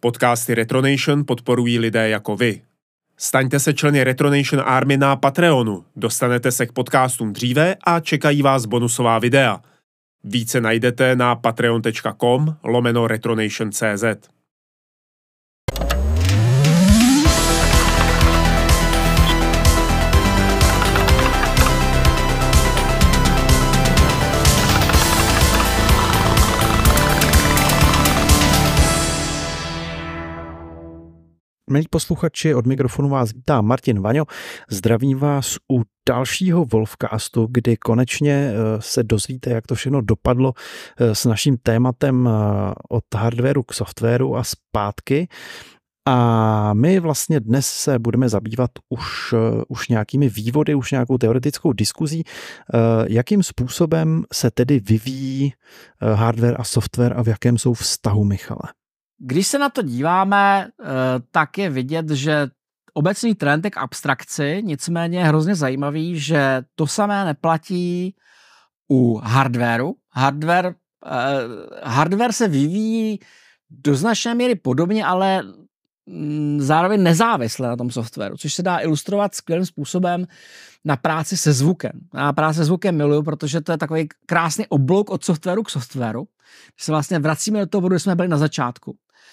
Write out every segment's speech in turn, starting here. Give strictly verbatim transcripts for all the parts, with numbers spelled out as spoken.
Podcasty Retronation podporují lidé jako vy. Staňte se členy Retronation Army na Patreonu, dostanete se k podcastům dříve a čekají vás bonusová videa. Více najdete na patreon.com lomeno retronation.cz. Milí posluchači, od mikrofonu vás vítá Martin Vaňo. Zdravím vás u dalšího Wolfcastu, kdy konečně se dozvíte, jak to všechno dopadlo s naším tématem od hardwaru k softwaru a zpátky. A my vlastně dnes se budeme zabývat už, už nějakými vývody, už nějakou teoretickou diskuzí, jakým způsobem se tedy vyvíjí hardware a software a v jakém jsou vztahu, Michale. Když se na to díváme, tak je vidět, že obecný trend je k abstrakci, nicméně je hrozně zajímavý, že to samé neplatí u hardwareu. Hardware, hardware se vyvíjí do značné míry podobně, ale zároveň nezávisle na tom softwaru, což se dá ilustrovat skvělým způsobem na práci se zvukem. Já práci se zvukem miluju, protože to je takový krásný oblouk od softwaru k softwaru. Když se vlastně vracíme do toho bodu, kde jsme byli na začátku.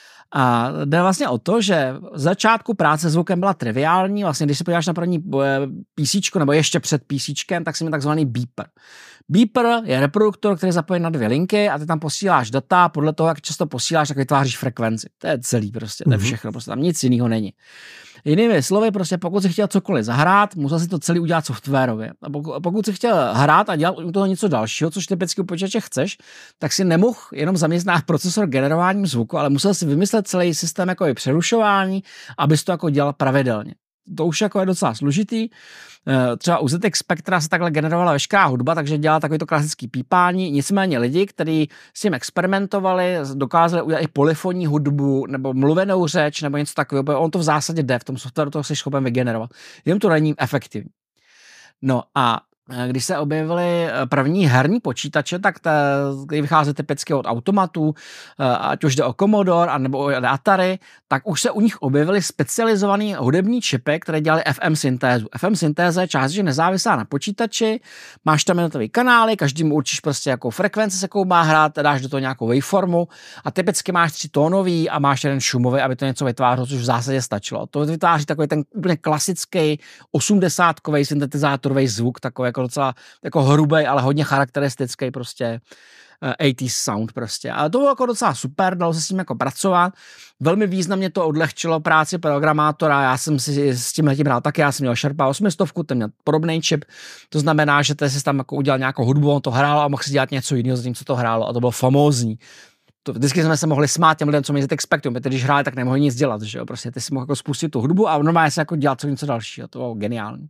A jde vlastně o to, že v začátku práce se zvukem byla triviální. Vlastně, když se podíváš na první PCčko, nebo ještě před PCčkem, tak si měl takzvaný beeper. Beeper je reproduktor, který je zapojen na dvě linky a ty tam posíláš data, podle toho, jak často posíláš, tak vytváříš frekvenci. To je celý prostě, to je všechno, prostě tam nic jiného není. Jinými slovy, prostě pokud si chtěl cokoliv zahrát, musel si to celý udělat softwarově. A pokud, pokud si chtěl hrát a dělat u toho něco dalšího, což typicky u počítače chceš, tak si nemohl jenom zaměstnat procesor generováním zvuku, ale musel si vymyslet celý systém jako je přerušování, abys to jako dělal pravidelně. To už jako je docela složitý. Třeba u Z X Spectra se takhle generovala veškerá hudba, takže dělala takový to klasický pípání. Nicméně lidi, kteří s tím experimentovali, dokázali udělat i polyfonní hudbu nebo mluvenou řeč nebo něco takového, on to v zásadě jde, v tom softwaru to jsi schopen vygenerovat. Jen to není efektivní. No a když se objevily první herní počítače, tak ty vychází typicky od automatů, ať už jde o Commodore nebo o Atari, tak už se u nich objevily specializované hudební čipy, které dělaly F M syntézu. F M syntéza je částečně nezávislá na počítači, máš tam jednotlivé kanály, každý mu určíš prostě jakou frekvenci, se jakou má hrát, dáš do toho nějakou waveformu a typicky máš tři tónový a máš jeden šumový, aby to něco vytvářelo, což v zásadě stačilo. To vytváří takový ten úplně klasický osmdesátkový syntetizátorový zvuk, takový jako docela jako hrubej, ale hodně charakteristický prostě osmdesátkový sound prostě. Ale to bylo jako docela super, dalo se s tím jako pracovat. Velmi významně to odlehčilo práci programátora. Já jsem si s tím letím hrál taky, já jsem měl Sharpa osm set, ten měl podobný čip. To znamená, že ty jsi tam jako udělal nějakou hudbu, on to hrál a mohl si dělat něco jiného, zatímco to hrálo a to bylo famózní. To, vždycky jsme se mohli smát těm lidem, co měli Z X Spectrum, protože když hráli, tak nemohli nic dělat, že jo? Prostě ty si mohl jako spustit tu hudbu a normálně se jako dělat co něco dalšího. To bylo geniální.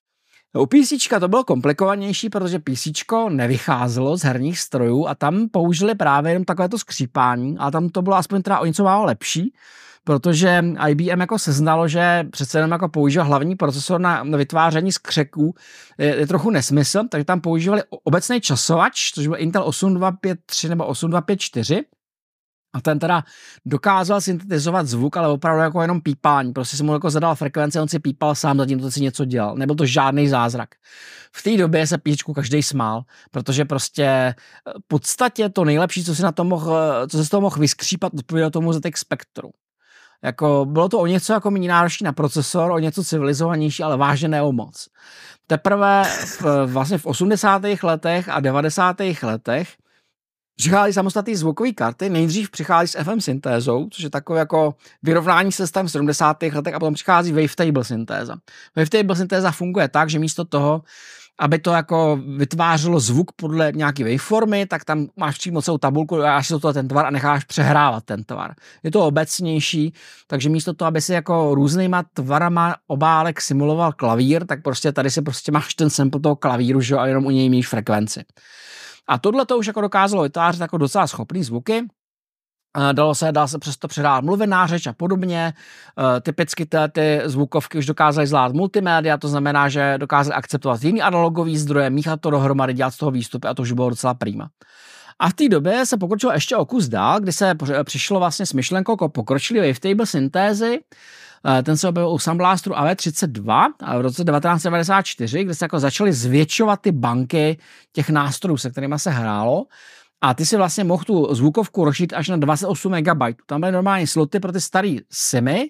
U PCčka to bylo komplikovanější, protože PCčko nevycházelo z herních strojů a tam použili právě jenom takovéto skřípání, ale tam to bylo aspoň teda o něco málo lepší, protože I B M jako seznalo, že přece jenom jako používal hlavní procesor na vytváření skřeků je, je trochu nesmysl, takže tam používali obecný časovač, což byl Intel osm dva pět tři nebo osm dva pět čtyři. A ten teda dokázal syntetizovat zvuk, ale opravdu jako jenom pípání. Prostě si mu jako zadal frekvence, on si pípal sám, zatímco si něco dělal. Nebyl to žádný zázrak. V té době se píčku každej smál, protože prostě v podstatě to nejlepší, co si na to mohl, co se z toho mohl vyskřípat, odpovědělo tomu Z X Spectru. Jako, bylo to o něco jako méně náročný na procesor, o něco civilizovanější, ale vážně ne o moc. Teprve v, vlastně v osmdesátých letech a devadesátých letech přichází samostatné zvukové karty, nejdřív přichází s F M syntézou, což je takové jako vyrovnání systém v sedmdesátých letech a potom přichází wavetable syntéza. Wavetable syntéza funguje tak, že místo toho, aby to jako vytvářelo zvuk podle nějaké waveformy, tak tam máš přímo celou tabulku, dáš si do toho ten tvar a necháš přehrávat ten tvar. Je to obecnější, takže místo toho, aby si jako různýma tvarama obálek simuloval klavír, tak prostě tady si prostě máš ten sample toho klavíru, že jo, a jenom u něj míš frekvenci. A tohle to už jako dokázalo vytvářet jako docela schopný zvuky. Dalo se, dalo se přesto předávat mluvená řeč a podobně. Typicky ty, ty zvukovky už dokázaly zvládat multimédia, to znamená, že dokázaly akceptovat jiný analogový zdroje, míchat to dohromady, dělat z toho výstupy a to už bylo docela prima. A v té době se pokročilo ještě o kus dál, kdy se přišlo vlastně s myšlenkou jako pokročilý wavetable syntézy. Ten se objevil u Sound Blasteru A V třicet dva a v roce devatenáct set devadesát čtyři, kdy se jako začaly zvětšovat ty banky těch nástrojů, se kterými se hrálo. A ty si vlastně mohl tu zvukovku rozšířit až na dvacet osm megabajtů. Tam byly normální sloty pro ty starý simy,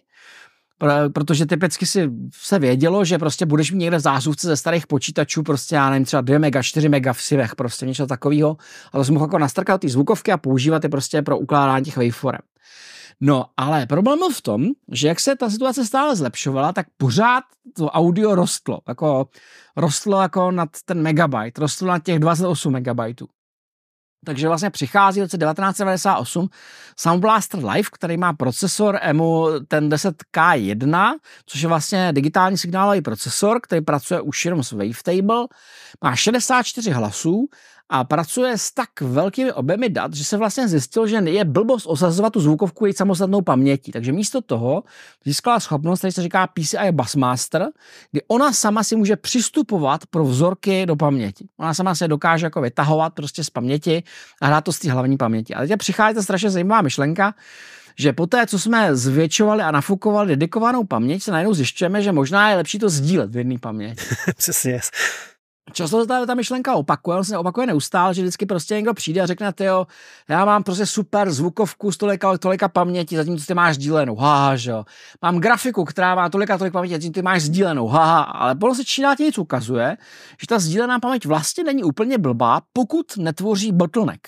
protože typicky si se vědělo, že prostě budeš mít někde v zásuvce ze starých počítačů, prostě já nevím, třeba dva mega, čtyři mega v sivech, prostě něco takového. A to si mohl jako nastrkat ty zvukovky a používat je prostě pro ukládání těch waveforem. No, ale problém byl v tom, že jak se ta situace stále zlepšovala, tak pořád to audio rostlo. Jako, rostlo jako nad ten megabyte, rostlo na těch dvacet osm megabajtů. Takže vlastně přichází v roce devatenáct set devadesát osm Sound Blaster Live, který má procesor E M U ten deset K jedna, což je vlastně digitální signálový procesor, který pracuje už jenom s wavetable, má šedesát čtyři hlasů a pracuje s tak velkými objemy dat, že se vlastně zjistilo, že je blbost osazovat tu zvukovku její samostatnou pamětí. Takže místo toho získala schopnost, který se říká P C I Busmaster, kdy ona sama si může přistupovat pro vzorky do paměti. Ona sama se dokáže jako vytahovat prostě z paměti a hrát to z té hlavní paměti. Ale teď přichází ta strašně zajímavá myšlenka, že poté, co jsme zvětšovali a nafukovali dedikovanou paměť, se najednou zjišťujeme, že možná je lepší to sdílet v jedné paměti. Přesně. Často se ta, ta myšlenka opakuje, on se opakuje neustále, že vždycky prostě někdo přijde a řekne, tyjo, já mám prostě super zvukovku z tolika, tolika paměti, zatímco ty máš sdílenou, haha, že jo. Mám grafiku, která má tolika, tolik paměti, zatímco ty máš sdílenou, haha, ale potom se čím dál tím nic ukazuje, že ta sdílená paměť vlastně není úplně blbá, pokud netvoří bottleneck.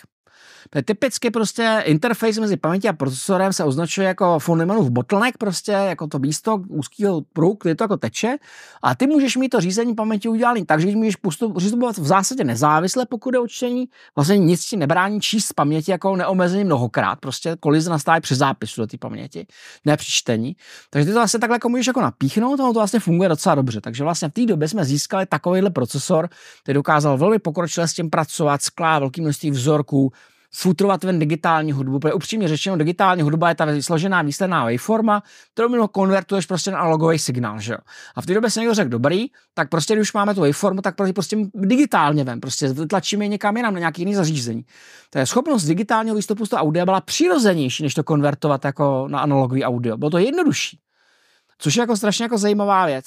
Typicky prostě interface mezi pamětí a procesorem se označuje jako von Neumannův bottleneck, prostě jako to místo úzkého pruhu, kde to jako teče. A ty můžeš mít to řízení paměti udělané tak, že můžeš přistupovat v zásadě nezávisle, pokud je o čtení. Vlastně nic ti nebrání číst z paměti jako neomezeně mnohokrát. Prostě kolize nastávají při zápisu do té paměti, ne při čtení. Takže ty to vlastně takhle jako můžeš jako napíchnout a to vlastně funguje docela dobře. Takže vlastně v té době jsme získali takovýhle procesor, který dokázal velmi pokročile s tím pracovat, skládat velké množství vzorků, futrovat ven digitální hudbu, protože upřímně řečeno digitální hudba je ta složená výsledná waveforma, kterou mimo konvertuješ prostě na analogový signál, že jo. A v té době se někdo řekl, dobrý, tak prostě když už máme tu waveformu, tak prostě digitálně ven, prostě vytlačíme někam jinam na nějaký jiný zařízení. To je schopnost digitálního výstupu z toho audia byla přirozenější, než to konvertovat jako na analogový audio. Bylo to jednodušší. Což je jako strašně jako zajímavá věc.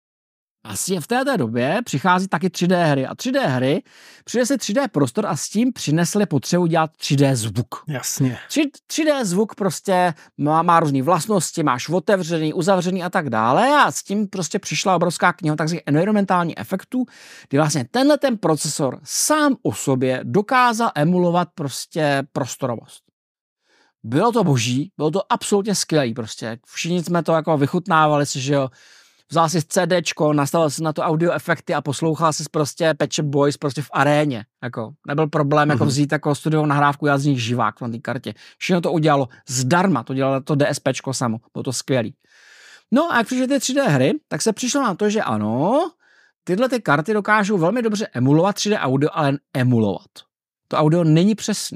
Asi v této době přichází taky tři dé hry a tři dé hry přinesly tři dé prostor a s tím přinesly potřebu dělat tři dé zvuk. Jasně. tři dé zvuk prostě má, má různé vlastnosti, máš otevřený, uzavřený a tak dále a s tím prostě přišla obrovská kniha takzvaných environmentální efektů, kdy vlastně tenhle ten procesor sám o sobě dokázal emulovat prostě prostorovost. Bylo to boží, bylo to absolutně skvělý prostě. Všichni jsme to jako vychutnávali si, že jo. Vzal si CDčko, nastavil si na to audio efekty a poslouchal si prostě Pet Shop Boys prostě v aréně. Jako, nebyl problém mm-hmm. jako vzít jako studiovou nahrávku, já z nich živák na té kartě. Všechno to udělalo zdarma, to dělalo to DSPčko samo, bylo to skvělý. No a jak přišly ty tři dé hry, tak se přišlo na to, že ano, tyhle ty karty dokážou velmi dobře emulovat tři dé audio, ale emulovat. To audio není přesný.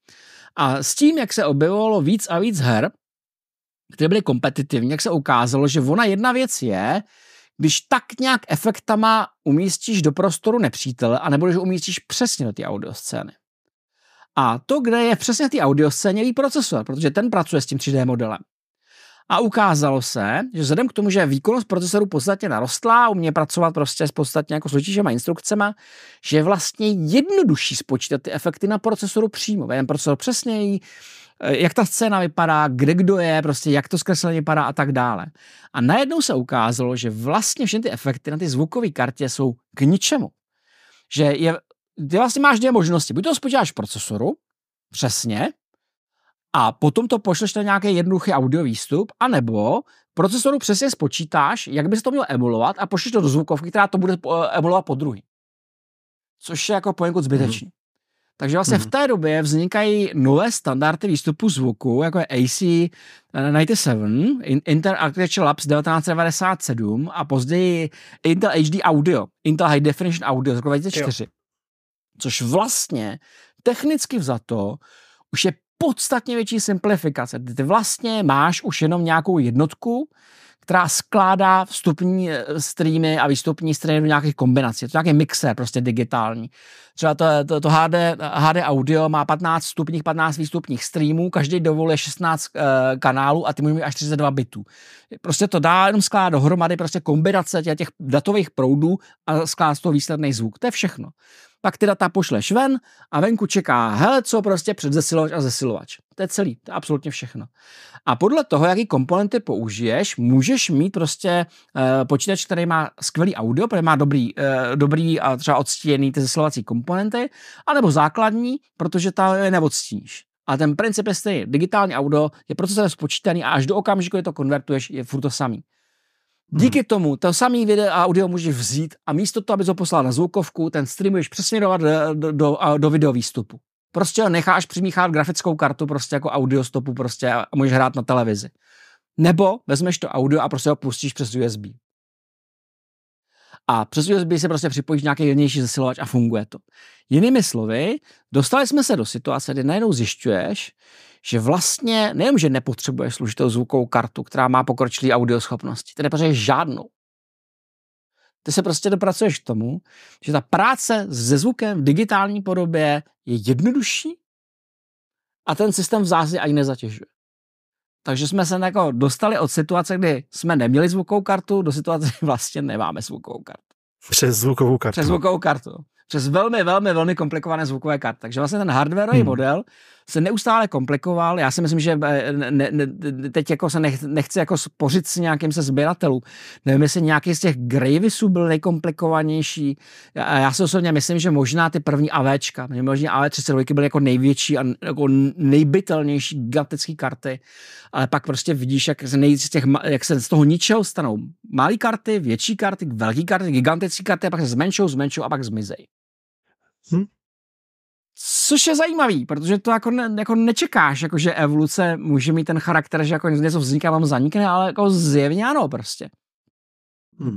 A s tím, jak se objevovalo víc a víc her, které byly kompetitivní, jak se ukázalo, že ona jedna věc je, když tak nějak efektama umístíš do prostoru nepřítele a nebo když umístíš přesně do té audioscény. A to, kde je přesně v té audioscéně, je procesor, protože ten pracuje s tím tři dé modelem. A ukázalo se, že vzhledem k tomu, že výkonnost procesoru podstatně narostla, umě pracovat prostě s podstatně jako složitějšíma instrukcemi, že je vlastně jednodušší spočítat ty efekty na procesoru přímo. Ten procesor přesněji, jak ta scéna vypadá, kde kdo je, prostě jak to zkreslení vypadá a tak dále. A najednou se ukázalo, že vlastně všechny ty efekty na ty zvukové kartě jsou k ničemu. Že je, ty vlastně máš dvě možnosti. Buď to spočítáš v procesoru, přesně, a potom to pošleš na nějaký jednoduchý audio výstup, anebo procesoru přesně spočítáš, jak bys to měl emulovat a pošleš to do zvukovky, která to bude emulovat po druhý. Což je jako poněkud zbytečný. Mm. Takže vlastně mm. v té době vznikají nové standardy výstupu zvuku, jako je A C devadesát sedm, Intel Architecture Labs devatenáct set devadesát sedm a později Intel H D Audio, Intel High Definition Audio z roku dva tisíce čtyři. Jo. Což vlastně technicky vzato už je podstatně větší simplifikace. Ty vlastně máš už jenom nějakou jednotku, která skládá vstupní streamy a výstupní streamy do nějakých kombinací. Je to nějaký mixer prostě digitální. Třeba to, to, to H D, H D audio má patnáct vstupních, patnáct výstupních streamů, každý dovoluje šestnáct uh, kanálů a ty můžou mít až třicet dva bitů. Prostě to dá jenom skládá dohromady prostě kombinace těch, těch datových proudů a skládá z toho výsledný zvuk. To je všechno. Pak ty data pošleš ven a venku čeká, hele, co prostě předzesilovač a zesilovač. To je celý, to je absolutně všechno. A podle toho, jaký komponenty použiješ, můžeš mít prostě uh, počítač, který má skvělý audio, protože má dobrý, uh, dobrý a třeba odstíněný ty zesilovací komponenty, anebo základní, protože ta je neodstíníš. A ten princip je stejný. Digitální audio je procesorem spočítaný a až do okamžiku, kdy to konvertuješ, je furt to samý. Díky hmm. tomu to samý video a audio můžeš vzít a místo toho, abys ho poslal na zvukovku, ten stream můžeš přesměrovat do, do, do, do video výstupu. Prostě ho necháš přimíchat grafickou kartu prostě jako audio stopu prostě a můžeš hrát na televizi. Nebo vezmeš to audio a prostě ho pustíš přes U S B. A přes U S B se prostě připojíš nějaký jemnější zesilovač a funguje to. Jinými slovy, dostali jsme se do situace, kdy najednou zjišťuješ, že vlastně nejen, že nepotřebuješ složitou zvukovou kartu, která má pokročilý audioschopnosti, ty nepotřebuješ žádnou. Ty se prostě dopracuješ k tomu, že ta práce se zvukem v digitální podobě je jednodušší a ten systém v zásadě ani nezatěžuje. Takže jsme se jako dostali od situace, kdy jsme neměli zvukovou kartu, do situace, kdy vlastně nemáme zvukovou kartu. Přes zvukovou kartu. Přes zvukovou kartu. Přes velmi, velmi, velmi komplikované zvukové karty. Takže vlastně ten hardwareový hmm. model se neustále komplikoval. Já si myslím, že ne, ne, teď jako se nech, nechci jako spořit s nějakým se sběratelů. Nevím, jestli nějaký z těch Gravisů byl nejkomplikovanější. Já, já si osobně myslím, že možná ty první AVčka, možná A V třicet dva byly jako největší a jako nejbytelnější gigantické karty. Ale pak prostě vidíš, jak se, nej, z těch, jak se z toho ničeho stanou malé karty, větší karty, velké karty, gigantické karty a pak se zmenšou, zmenšou a pak zmizejí. Hmm. Což je zajímavý, protože to jako, ne, jako nečekáš, jako že evoluce může mít ten charakter, že jako něco vzniká, vám zanikne, ale jako zjevně ano prostě. Hmm.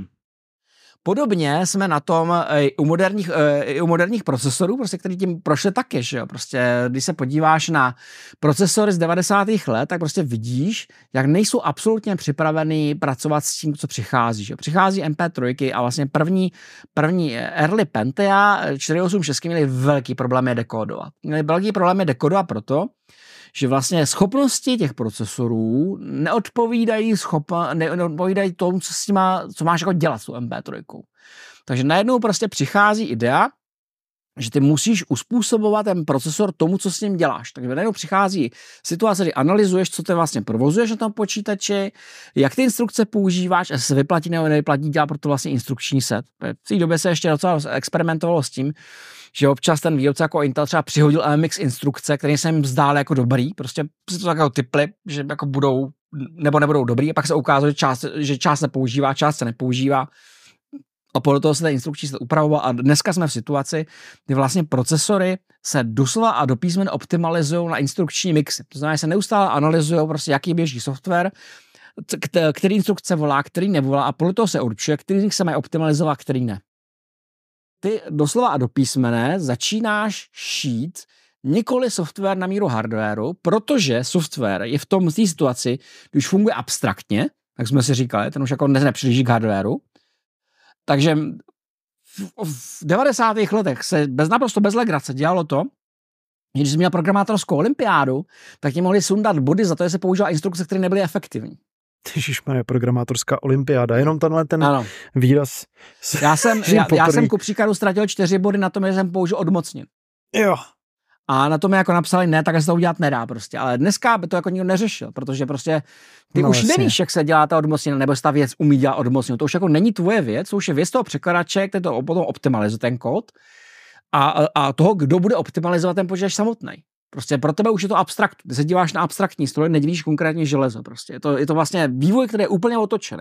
Podobně jsme na tom i u moderních, i u moderních procesorů, prostě, který tím prošly taky, že jo. Prostě, když se podíváš na procesory z devadesátých let, tak prostě vidíš, jak nejsou absolutně připravený pracovat s tím, co přichází, že jo. Přichází M P tři a vlastně první, první early Pentium čtyři osm šest měli velký problém je dekodovat. Měli velký problém je dekodovat proto, že vlastně schopnosti těch procesorů neodpovídají, schopna, neodpovídají tomu, co, s nima, co máš jako dělat s tou M P tři. Takže najednou prostě přichází idea, že ty musíš uspůsobovat ten procesor tomu, co s ním děláš. Takže najednou přichází situace, kdy analyzuješ, co ty vlastně provozuješ na tom počítači, jak ty instrukce používáš, a se vyplatí nebo nevyplatí, dělá proto vlastně instrukční set. V té době se ještě docela experimentovalo s tím, že občas ten výrobce jako Intel třeba přihodil M M X instrukce, které se jim zdály jako dobrý, prostě si to jako typli, že jako budou nebo nebudou dobrý a pak se ukázalo, že část, že část se používá, část se nepoužívá a podle toho se ten instrukční set upravoval a dneska jsme v situaci, kdy vlastně procesory se doslova a do písmen optimalizují na instrukční mixy. To znamená, že se neustále analyzují prostě, jaký běží software, který instrukce volá, který nevolá a podle toho se určuje, který z nich se mají optimalizovat, který ne. Ty doslova a do písmene začínáš šít nikoli software na míru hardwareu, protože software je v tom v té situaci, když funguje abstraktně, tak jsme si říkali, ten už jako nepřilíží k hardwareu. Takže v, v devadesátých letech se bez, naprosto bez legrace dělalo to, že když jsi měl programátorskou olympiádu, tak ti mohli sundat body za to, že se používala instrukce, které nebyly efektivní. Ježišmarja, programátorská olympiáda, jenom tenhle ten ano. výraz. Já jsem, já, já jsem ku příkladu ztratil čtyři body na tom, že jsem použil odmocnin. Jo. A na tom jako napsali ne, tak se to udělat nedá prostě. Ale dneska by to jako nikdo neřešil, protože prostě ty no, už jasně. nevíš, jak se dělá ta odmocnina, nebo ta věc umí dělat odmocninu. To už jako není tvoje věc, to už je věc toho překladače, který to potom optimalizuje ten kód a, a toho, kdo bude optimalizovat ten počítač samotný. Prostě pro tebe už je to abstrakt. Ty se díváš na abstraktní stroj, nedělíš konkrétně železo. Prostě. Je to, je to vlastně vývoj, který je úplně otočený.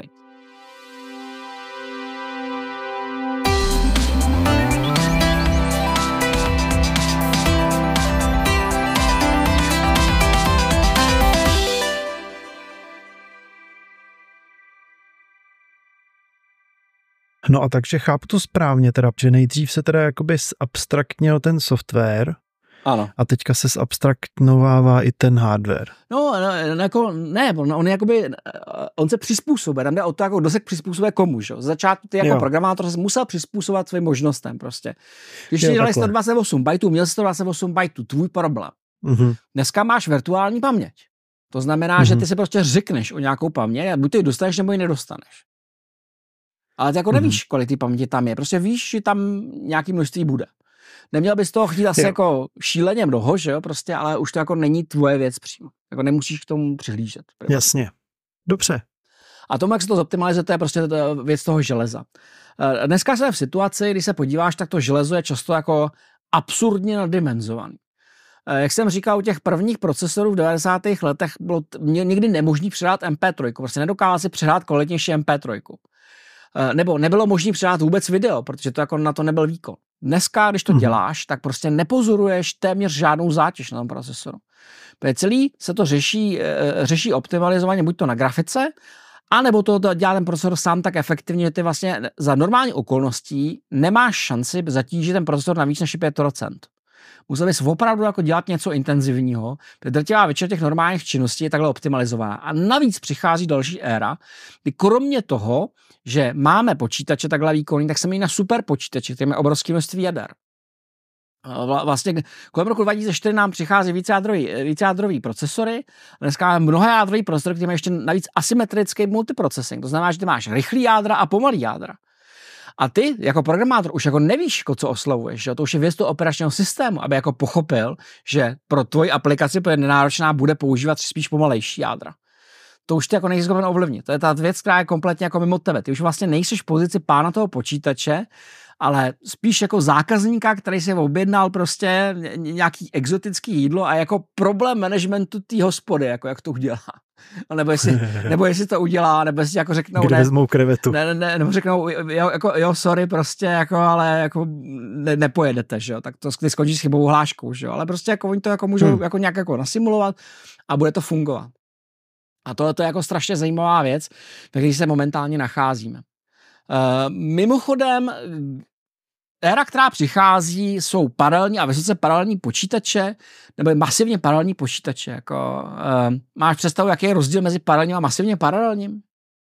No a takže chápu to správně teda, že nejdřív se teda jakoby zabstraktnil ten software Ano. A teďka se zabstraktnovává i ten hardware. No, no jako, ne, on, on, jakoby, on se přizpůsobuje, tam jde o to, jako kdo se přizpůsobuje komu, že? Z začátku ty jako jo. programátor se musel přizpůsobovat svým možnostem prostě. Když ti dali sto dvacet osm bajtů, měl sto dvacet osm bajtů, tvůj problém. Uh-huh. Dneska máš virtuální paměť. To znamená, uh-huh. že ty si prostě řekneš o nějakou paměť a buď ty ji dostaneš, nebo ji nedostaneš. Ale ty jako uh-huh. nevíš, kolik ty paměti tam je. Prostě víš, že tam nějaký množství bude. Neměl bys toho chtít asi jo. jako šíleně mnoho, že jo, prostě, ale už to jako není tvoje věc přímo. Jako nemusíš k tomu přihlížet. Prostě. Jasně. Dobře. A tomu, jak se to zoptimalizuje, to je prostě věc toho železa. Dneska jsme v situaci, když se podíváš, tak to železo je často jako absurdně naddimenzovaný. Jak jsem říkal, u těch prvních procesorů v devadesátých letech bylo nikdy nemožné předat em pé tři, prostě nedokázal si předat kvalitnější em pé tři. Nebo nebylo možné předat vůbec video, protože to jako na to nebyl výkon. Dneska, když to děláš, tak prostě nepozoruješ téměř žádnou zátěž na tom procesoru. Protože celý se to řeší, řeší optimalizovaně buď to na grafice, anebo to dělá ten procesor sám tak efektivně, že ty vlastně za normální okolností nemáš šanci zatížit ten procesor na víc než pět procent. Musel bys opravdu jako dělat něco intenzivního, protože drtivá většina těch normálních činností je takhle optimalizovaná. A navíc přichází další éra, kdy kromě toho, že máme počítače takhle výkonný, tak se mají na super počítače, které mají obrovské množství jader. Vlastně kolem roku dva tisíce čtyři nám přichází vícejádrový, vícejádrový procesory. Dneska máme mnohojádrový procesor, který má ještě navíc asymetrický multiprocessing. To znamená, že ty máš rychlý jádra a pomalý jádra. A ty jako programátor už jako nevíš, co oslovuješ, že? To už je věc toho operačního systému, aby jako pochopil, že pro tvoji aplikaci, protože nenáročná, bude používat spíš pomalejší jádra. To už ty jako nejsi schopen ovlivnit. To je ta věc, která je kompletně jako mimo tebe. Ty už vlastně nejsiš v pozici pána toho počítače, ale spíš jako zákazníka, který si objednal prostě nějaký exotický jídlo a jako problém managementu té hospody, jako jak to udělá. Nebo jestli, nebo jestli to udělá, nebo jestli jako řeknou, kde ne, vezmou krevetu. Ne, ne, nebo řeknou, jo, jako, jo, sorry, prostě, jako, ale jako ne, nepojedete, že jo, tak to skončí s chybovou hláškou, že jo, ale prostě jako oni to jako můžou hmm. jako nějak jako nasimulovat a bude to fungovat. A tohle to je jako strašně zajímavá věc, ve které se momentálně nacházíme. Uh, mimochodem, éra, která přichází, jsou paralelní a vysoce paralelní počítače, nebo masivně paralelní počítače. Jako, uh, máš představu, jaký je rozdíl mezi paralelním a masivně paralelním?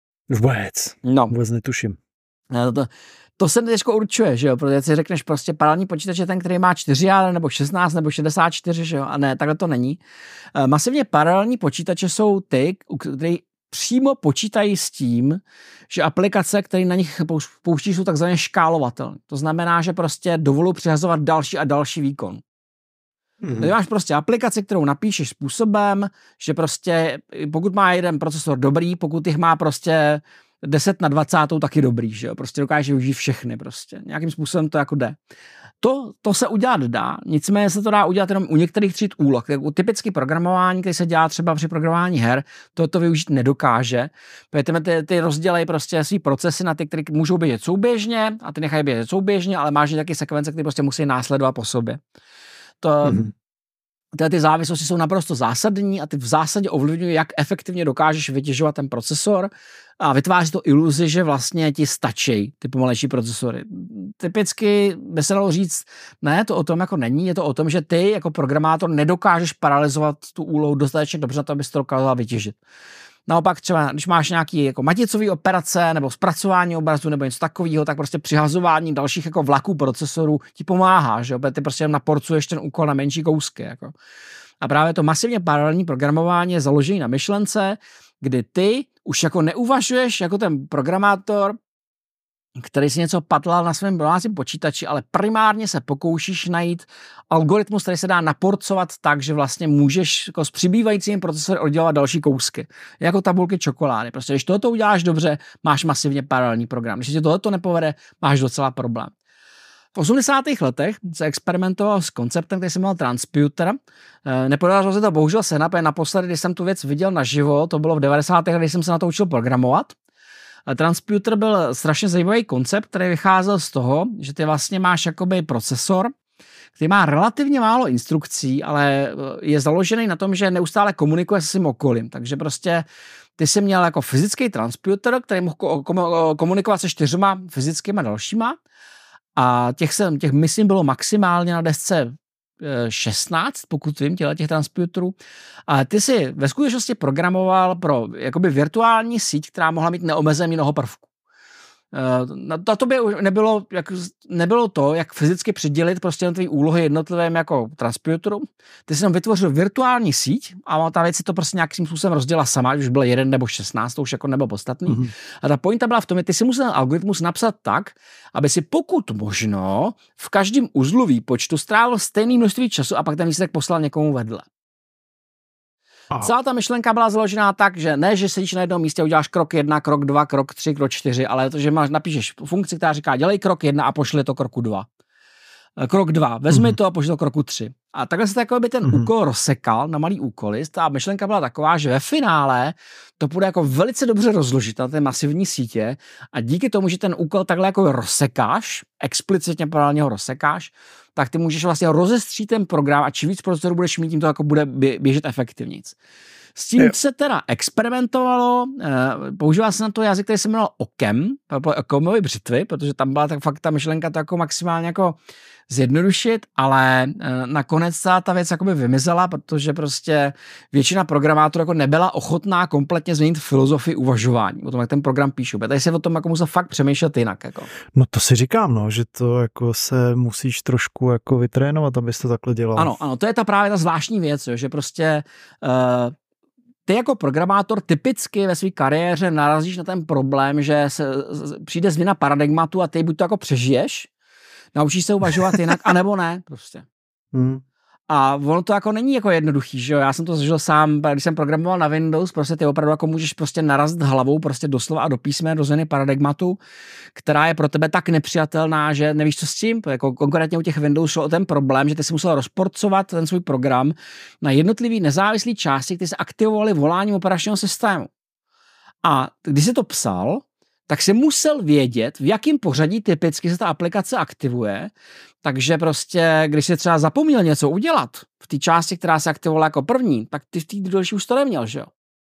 Vůbec. No. Vůbec netuším. No, to, to se těžko určuje, že jo, protože si řekneš prostě paralelní počítač je ten, který má čtyři jádra, nebo šestnáct, nebo šedesát čtyři, že jo, a ne, takhle to není. Uh, masivně paralelní počítače jsou ty, který přímo počítají s tím, že aplikace, které na nich pouští, jsou takzvaně škálovatelné. To znamená, že prostě dovolují přihazovat další a další výkon. Mm-hmm. Tady máš prostě aplikaci, kterou napíšeš způsobem, že prostě pokud má jeden procesor dobrý, pokud jich má prostě deset na dvacet, taky dobrý, že jo? Prostě dokážeš využít všechny prostě. Nějakým způsobem to jako jde. To, to se udělat dá, nicméně se to dá udělat jenom u některých tříd úloh. U typický programování, který se dělá třeba při programování her, to to využít nedokáže. Protože ty, ty rozdělej prostě svý procesy na ty, které můžou běžet souběžně a ty nechají běžet souběžně, ale máš taky sekvence, které prostě musí následovat po sobě. To, mm-hmm. Tyhle ty závislosti jsou naprosto zásadní a ty v zásadě ovlivňují, jak efektivně dokážeš vytěžovat ten procesor a vytváří to iluzi, že vlastně ti stačí ty pomalejší procesory. Typicky by se dalo říct, ne, to o tom jako není, je to o tom, že ty jako programátor nedokážeš paralizovat tu úlohu dostatečně dobře na to, abys to dokázal vytěžit. Naopak třeba, když máš nějaký jako maticový operace nebo zpracování obrazu nebo něco takového, tak prostě přihazování dalších jako vlaků procesorů ti pomáhá, že jo? Ty prostě naporcuješ ten úkol na menší kousky. Jako. A právě to masivně paralelní programování je založené na myšlence, kdy ty už jako neuvažuješ jako ten programátor, který si něco patlal na svém domácím počítači, ale primárně se pokoušíš najít algoritmus, který se dá naporcovat tak, že vlastně můžeš jako s přibývajícím procesory oddělat další kousky. Jako tabulky čokolády. Prostě když tohoto uděláš dobře, máš masivně paralelní program. Když ti tohoto nepovede, máš docela problém. V osmdesátých letech se experimentoval s konceptem, který se jmenoval Transputer. Nepodařilo se to bohužel sehnat, protože naposledy, když jsem tu věc viděl naživo, to bylo v devadesátých letech, když jsem se na to učil programovat. Transputer byl strašně zajímavý koncept, který vycházel z toho, že ty vlastně máš jakoby procesor, který má relativně málo instrukcí, ale je založený na tom, že neustále komunikuje se svým okolím. Takže prostě ty jsi měl jako fyzický transputer, který mohl komunikovat se čtyřma fyzickýma dalšíma a těch, se, těch myslím bylo maximálně na desce šestnáct, pokud vím, těle těch transputerů. A ty si ve skutečnosti programoval pro jakoby virtuální síť, která mohla mít neomezený mnoho prvků. Na to by nebylo, jak, nebylo to, jak fyzicky přidělit prostě jednotlivé úlohy jednotlivým jako transputerům. Ty jsi tam vytvořil virtuální síť a ta věc si to prostě nějakým způsobem rozdělila sama, už bylo jeden nebo šestnáct, to už jako nebylo podstatný. Mm-hmm. A ta pointa byla v tom, že ty si musel ten algoritmus napsat tak, aby si pokud možno v každém uzlu výpočtu strávil stejné množství času a pak ten výsledek poslal někomu vedle. Aha. Celá ta myšlenka byla založená tak, že ne, že sedíš na jednom místě a uděláš krok jedna, krok dva, krok tři, krok čtyři, ale to, že máš, napíšeš funkci, která říká, dělej krok jedna a pošli to kroku dva. Krok dva, vezmi mm-hmm. to a pošli to kroku tři. A takhle se takový by ten mm-hmm. úkol rozsekal na malý úkoly. Ta myšlenka byla taková, že ve finále to bude jako velice dobře rozložit na té masivní sítě a díky tomu, že ten úkol takhle jako rozsekáš, explicitně paralelně ho rozsekáš, tak ty můžeš vlastně rozestřít ten program a čím víc procesorů budeš mít, tím to jako bude běžet efektivnějc. S tím se teda experimentovalo, používal se na to jazyk, který se jmenoval Occam, Occamovy břitvy, protože tam byla tak fakt ta myšlenka to jako maximálně jako zjednodušit, ale nakonec ta, ta věc jakoby vymizela, protože prostě většina programátorů jako nebyla ochotná kompletně změnit filozofii uvažování o tom, jak ten program píšu. Tady se o tom jako musel fakt přemýšlet jinak. Jako. No to si říkám, no, že to jako se musíš trošku jako vytrénovat, abys to takhle dělal. Ano, ano, to je ta právě ta zvláštní věc, jo, že prostě uh, ty jako programátor typicky ve své kariéře narazíš na ten problém, že se, přijde změna paradigmatu a ty buď to jako přežiješ, naučíš se uvažovat jinak, anebo ne, prostě. Hmm. A ono to jako není jako jednoduchý, že jo, já jsem to zažil sám, když jsem programoval na Windows, prostě ty opravdu jako můžeš prostě narazit hlavou prostě doslova a do písmene do změny paradigmatu, která je pro tebe tak nepřijatelná, že nevíš, co s tím, jako konkrétně u těch Windows šlo o ten problém, že ty si musel rozporcovat ten svůj program na jednotlivý nezávislý části, které se aktivovaly voláním operačního systému. A když jsi to psal, tak si musel vědět, v jakém pořadí typicky se ta aplikace aktivuje, takže prostě, když si třeba zapomněl něco udělat v té části, která se aktivovala jako první, tak ty v té další už to neměl, že jo?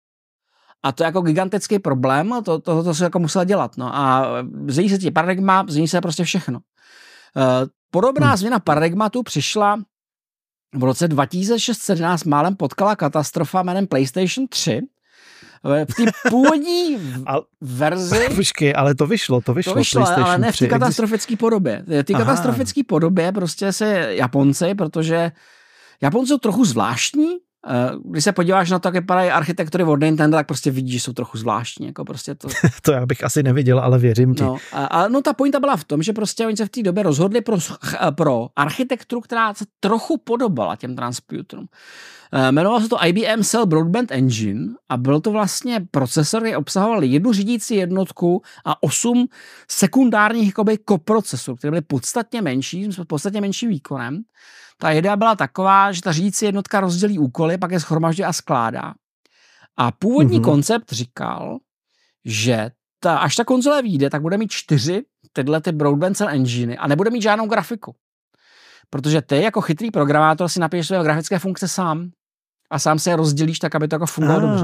A to je jako gigantický problém a to, to, to se jako musel dělat, no a změní se ti paradigma, změní se prostě všechno. Podobná hmm. změna paradigmatu přišla v roce dva tisíce šest sedmnáct, málem potkala katastrofa jménem PlayStation tři, v té původní al, verzi... Počkej, ale to vyšlo, to vyšlo. To vyšlo, ale ne v té katastrofické podobě. V té katastrofické podobě prostě se Japonci, protože Japonci jsou trochu zvláštní, když se podíváš na to, jak vypadají architektury od Nintendo, tak prostě vidíš, že jsou trochu zvláštní. Jako prostě to... to já bych asi neviděl, ale věřím ti. No, a, a no ta pointa byla v tom, že prostě oni se v té době rozhodli pro, pro architekturu, která se trochu podobala těm transputerům. Jmenovalo se to I B M Cell Broadband Engine a byl to vlastně procesor, který obsahoval jednu řídící jednotku a osm sekundárních jakoby koprocesorů, které byly podstatně menší, s podstatně menším výkonem. Ta idea byla taková, že ta řídící jednotka rozdělí úkoly, pak je shromažďuje a skládá. A původní mm-hmm. koncept říkal, že ta, až ta konzole vyjde, tak bude mít čtyři tyhle ty Broadband Cell Engine a nebude mít žádnou grafiku. Protože ty jako chytrý programátor si napíšeš své grafické funkce sám a sám se je rozdělíš tak, aby to jako fungovalo dobře.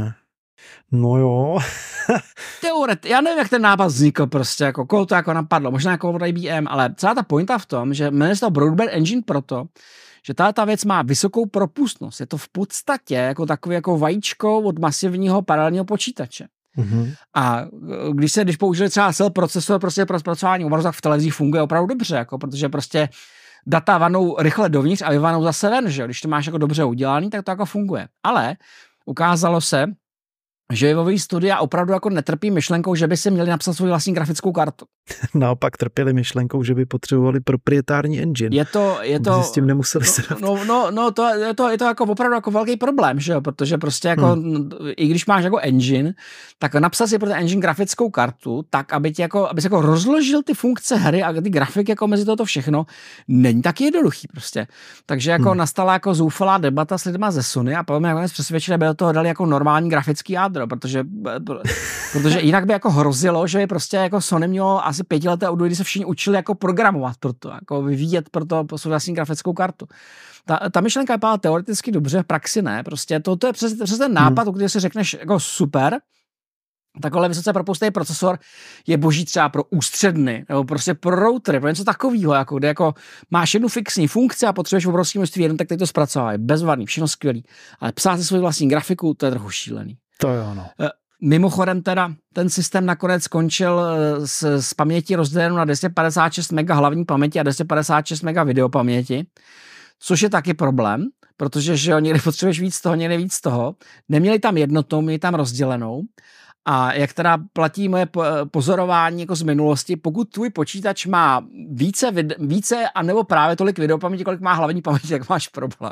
No jo. Teoret, já nevím, jak ten nápad vznikl prostě, jako koho to jako napadlo, možná jako od I B M, ale celá ta pointa v tom, že jmenuje se to Broadband Engine proto, že ta věc má vysokou propustnost. Je to v podstatě jako takový jako vajíčko od masivního paralelního počítače. Mm-hmm. A když se, když použili třeba cel procesor prostě pro zpracování obrazu, tak v televizích funguje opravdu dobře, jako, protože prostě data vanou rychle dovnitř a vyvanou zase ven, že když to máš jako dobře udělaný, tak to jako funguje. Ale ukázalo se, že webový studia opravdu jako netrpí myšlenkou, že by si měli napsat svou vlastní grafickou kartu. Naopak trpěli myšlenkou, že by potřebovali proprietární engine. Je to, je to, s tím nemuseli se no, no, no, no, to, je to, je to jako opravdu jako velký problém, že jo, protože prostě jako, hmm. i když máš jako engine, tak napsat si pro ten engine grafickou kartu, tak, aby ti jako, aby se jako rozložil ty funkce hry a ty grafiky jako mezi toto všechno, není tak jednoduchý prostě. Takže jako hmm. nastala jako zoufalá debata s lidma ze Sony a potom nakonec přesvědčili, aby do toho dali jako normální grafický jádro, protože, protože jinak by jako hrozilo, že by prostě jako Sony mělo asi pětileté období, kdy se všichni učili jako programovat pro to, jako vyvíjet pro to svou vlastní grafickou kartu. Ta, ta myšlenka vypadá teoreticky dobře, v praxi ne. Prostě to, to je přes, přes ten nápad, hmm. o kterém si řekneš jako super, Takhle vysoce propustný procesor je boží třeba pro ústředny nebo prostě pro routery, pro něco takového, jako, kde jako máš jednu fixní funkci a potřebuješ obrovské množství jednotek, tak to zpracovávají. Bezvadný, všechno skvělý. Ale psát si svou vlastní grafiku, to je trochu šílený. To jo, no. Mimochodem teda ten systém nakonec skončil s, s paměti rozdělenou na dvě stě padesát šest mega hlavní paměti a dvě stě padesát šest mega videopaměti, což je taky problém, protože že jo, někdy potřebuješ víc toho, někdy víc toho. Neměli tam jednotnou, měli tam rozdělenou. A jak teda platí moje pozorování jako z minulosti, pokud tvůj počítač má více, více anebo právě tolik videopaměti, kolik má hlavní paměti, tak máš problém.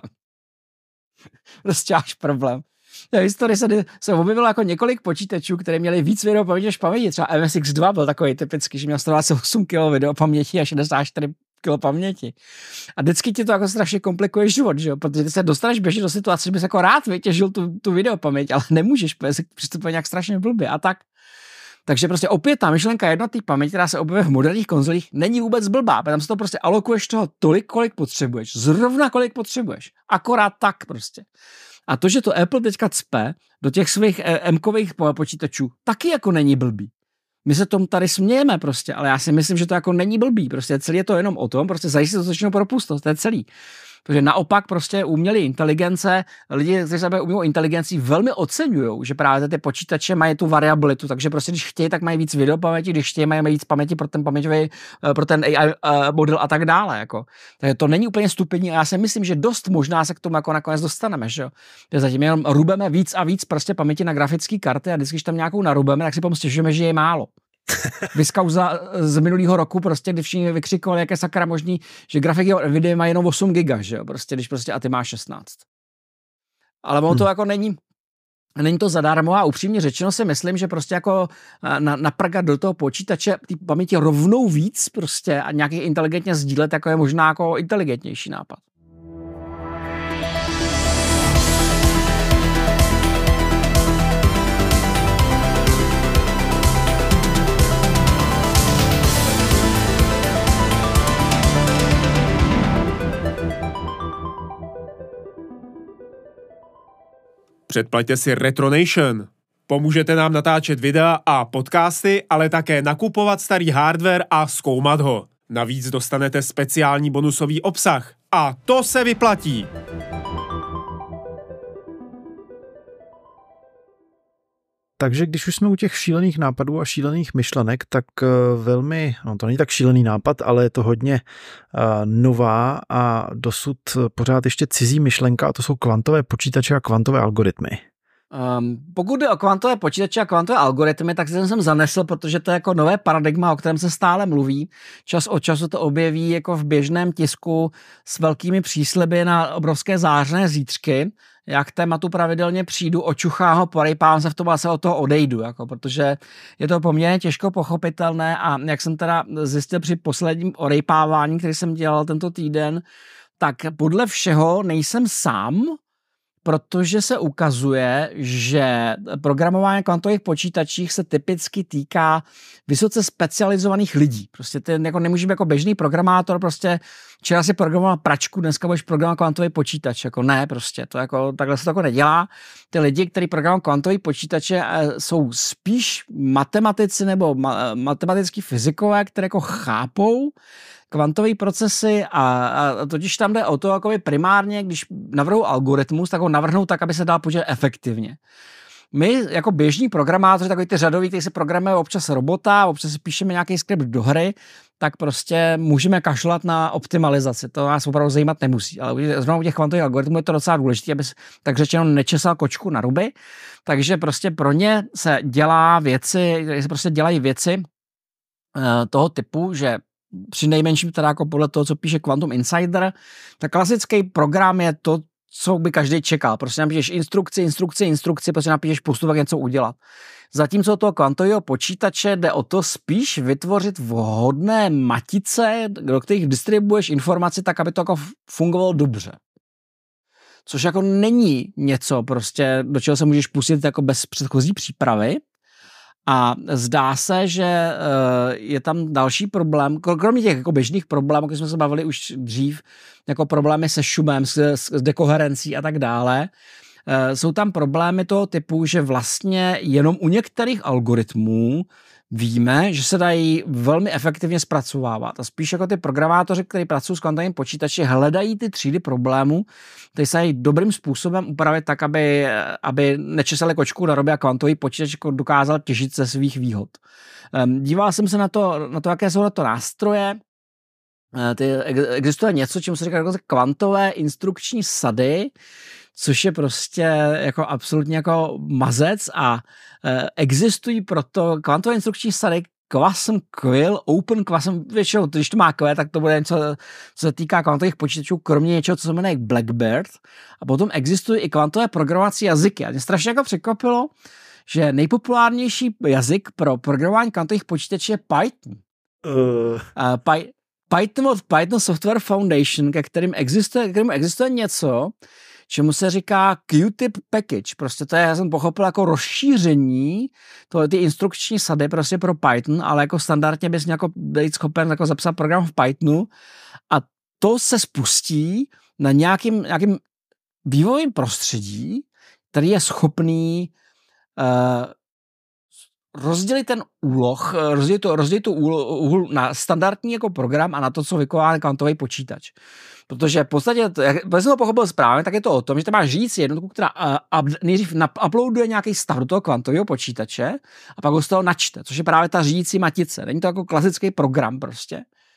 Prostě máš problém. V historii se, se objevilo jako několik počítačů, které měly víc videopaměti než paměti. Třeba M S X dva byl takový typický, že měl sto dvacet osm kilogramů videopaměti a šedesát čtyři kilogramů paměti. A vždycky ti to jako strašně komplikuje život, že jo? Protože ty se dostaneš běžně do situace, že bys jako rád vytěžil tu, tu videopaměť, ale nemůžeš, protože se přistupuje nějak strašně blbě a tak. Takže prostě opět ta myšlenka jednotný paměť, která se objevuje v moderních konzolích, není vůbec blbá, protože tam se to prostě alokuješ toho tolik, kolik potřebuješ, zrovna kolik potřebuješ, akorát tak prostě. A to, že to Apple teďka cpe do těch svých M-kových počítačů, taky jako není blbý. My se tomu tady smějeme prostě, ale já si myslím, že to jako není blbý. Prostě celý je to jenom o tom, prostě zajistit dostatečnou propustnost, to je celý. Protože naopak prostě umělé inteligence, lidi, kteří se umělou inteligencí, velmi oceňují, že právě ty počítače mají tu variabilitu, takže prostě když chtějí, tak mají víc videopaměti, když chtějí, mají víc paměti pro ten paměťový, pro ten A I model a tak dále. Jako. Takže to není úplně stupidní a já si myslím, že dost možná se k tomu jako nakonec dostaneme, že jo. Zatím jenom rubeme víc a víc prostě paměti na grafické karty a vždycky, když tam nějakou narubeme, tak si potom stěžujeme, že je málo. Vyskauza z minulého roku, prostě, kdy všichni vykřikovali, jak je sakra možný, že grafiky od Nvidia má jenom osm giga, že jo, prostě, když prostě a ty máš šestnáct. Ale ono hmm. to jako není, není to zadarmo a upřímně řečeno si myslím, že prostě jako na, naprgat do toho počítače ty paměti rovnou víc prostě a nějaký inteligentně sdílet, jako je možná jako inteligentnější nápad. Předplaťte si Retronation. Pomůžete nám natáčet videa a podcasty, ale také nakupovat starý hardware a zkoumat ho. Navíc dostanete speciální bonusový obsah. A to se vyplatí! Takže když už jsme u těch šílených nápadů a šílených myšlenek, tak velmi, no to není tak šílený nápad, ale je to hodně uh, nová a dosud pořád ještě cizí myšlenka a to jsou kvantové počítače a kvantové algoritmy. Um, pokud jde o kvantové počítače a kvantové algoritmy, tak jsem sem zanesl, protože to je jako nové paradigma, o kterém se stále mluví. Čas od času to objeví jako v běžném tisku s velkými přísliby na obrovské zářné zítřky. Já k tématu pravidelně přijdu, očuchám ho, porejpám se v tom a se od toho odejdu, jako, protože je to poměrně těžko pochopitelné a jak jsem teda zjistil při posledním orejpávání, který jsem dělal tento týden, tak podle všeho nejsem sám, protože se ukazuje, že programování kvantových počítačích se typicky týká vysoce specializovaných lidí. Prostě ty jako nemůžeš být jako běžný programátor, prostě včera si programoval pračku, dneska budeš programovat kvantový počítač. Jako ne, prostě to jako, takhle se to jako nedělá. Ty lidi, kteří programují kvantový počítače, jsou spíš matematici nebo ma- matematický fyzikové, které jako chápou kvantové procesy a, a totiž tam jde o to, jako primárně, když navrhnou algoritmus, tak ho navrhnou tak, aby se dal počítat efektivně. My jako běžní programátoři, takový ty řadoví, kteří se programuje občas robota, občas si píšeme nějaký skript do hry, tak prostě můžeme kašlat na optimalizaci. To nás opravdu zajímat nemusí. Ale zrovna u těch kvantových algoritmů je to docela důležité, aby tak řečeno nečesal kočku na ruby. Takže prostě pro ně se dělá věci, se prostě dělají věci uh, toho typu, že při nejmenším teda jako podle toho, co píše Quantum Insider, tak klasický program je to, co by každý čekal. Prostě napíšeš instrukci, instrukci, instrukci, prostě napíšeš postup, jak něco udělat. Zatímco toho kvantového počítače jde o to spíš vytvořit vhodné matice, do kterých distribuuješ informaci tak, aby to jako fungovalo dobře. Což jako není něco prostě, do čeho se můžeš pustit jako bez předchozí přípravy. A zdá se, že je tam další problém, kromě těch jako běžných problémů, které jsme se bavili už dřív, jako problémy se šumem, s, s dekoherencí a tak dále, jsou tam problémy toho typu, že vlastně jenom u některých algoritmů víme, že se dají velmi efektivně zpracovávat. A spíš jako ty programátoři, kteří pracují s kvantovými počítači, hledají ty třídy problémů, které se dají dobrým způsobem upravit tak, aby, aby nečesali kočku na robě a kvantový počítač jako dokázal těžit ze svých výhod. Díval jsem se na to, na to jaké jsou na to nástroje. Ty, existuje něco, čemu se říká jako kvantové instrukční sady, což je prostě jako absolutně jako mazec a e, existují proto kvantové instrukční sady Quasm Quill, Open Quasm, většinou, když to má Q, tak to bude něco, co se týká kvantových počítačů, kromě něčeho, co se jmenuje Blackbird. A potom existují i kvantové programovací jazyky. A mě strašně jako překvapilo, že nejpopulárnější jazyk pro programování kvantových počítačů je Python. Uh. Uh, Py- Python od Python Software Foundation, ke kterým existuje, kterým existuje něco, čemu se říká Qtip package. Prostě to je, já jsem pochopil, jako rozšíření, to ty instrukční sady prostě pro Python, ale jako standardně bys měl jako být schopen jako zapsat program v Pythonu a to se spustí na nějakým, nějakým vývojovým prostředí, který je schopný uh, rozdělit ten úloh, rozdělit, to, rozdělit tu úlohu na standardní jako program a na to, co vykonává kvantový počítač. Protože v podstatě, jak jsem to pochopil správně, tak je to o tom, že ty máš řídící jednotku, která uh, nejdřív uploaduje nějaký stav do toho kvantového počítače a pak ho z toho načte, což je právě ta řídící matice. Není to jako klasický program prostě.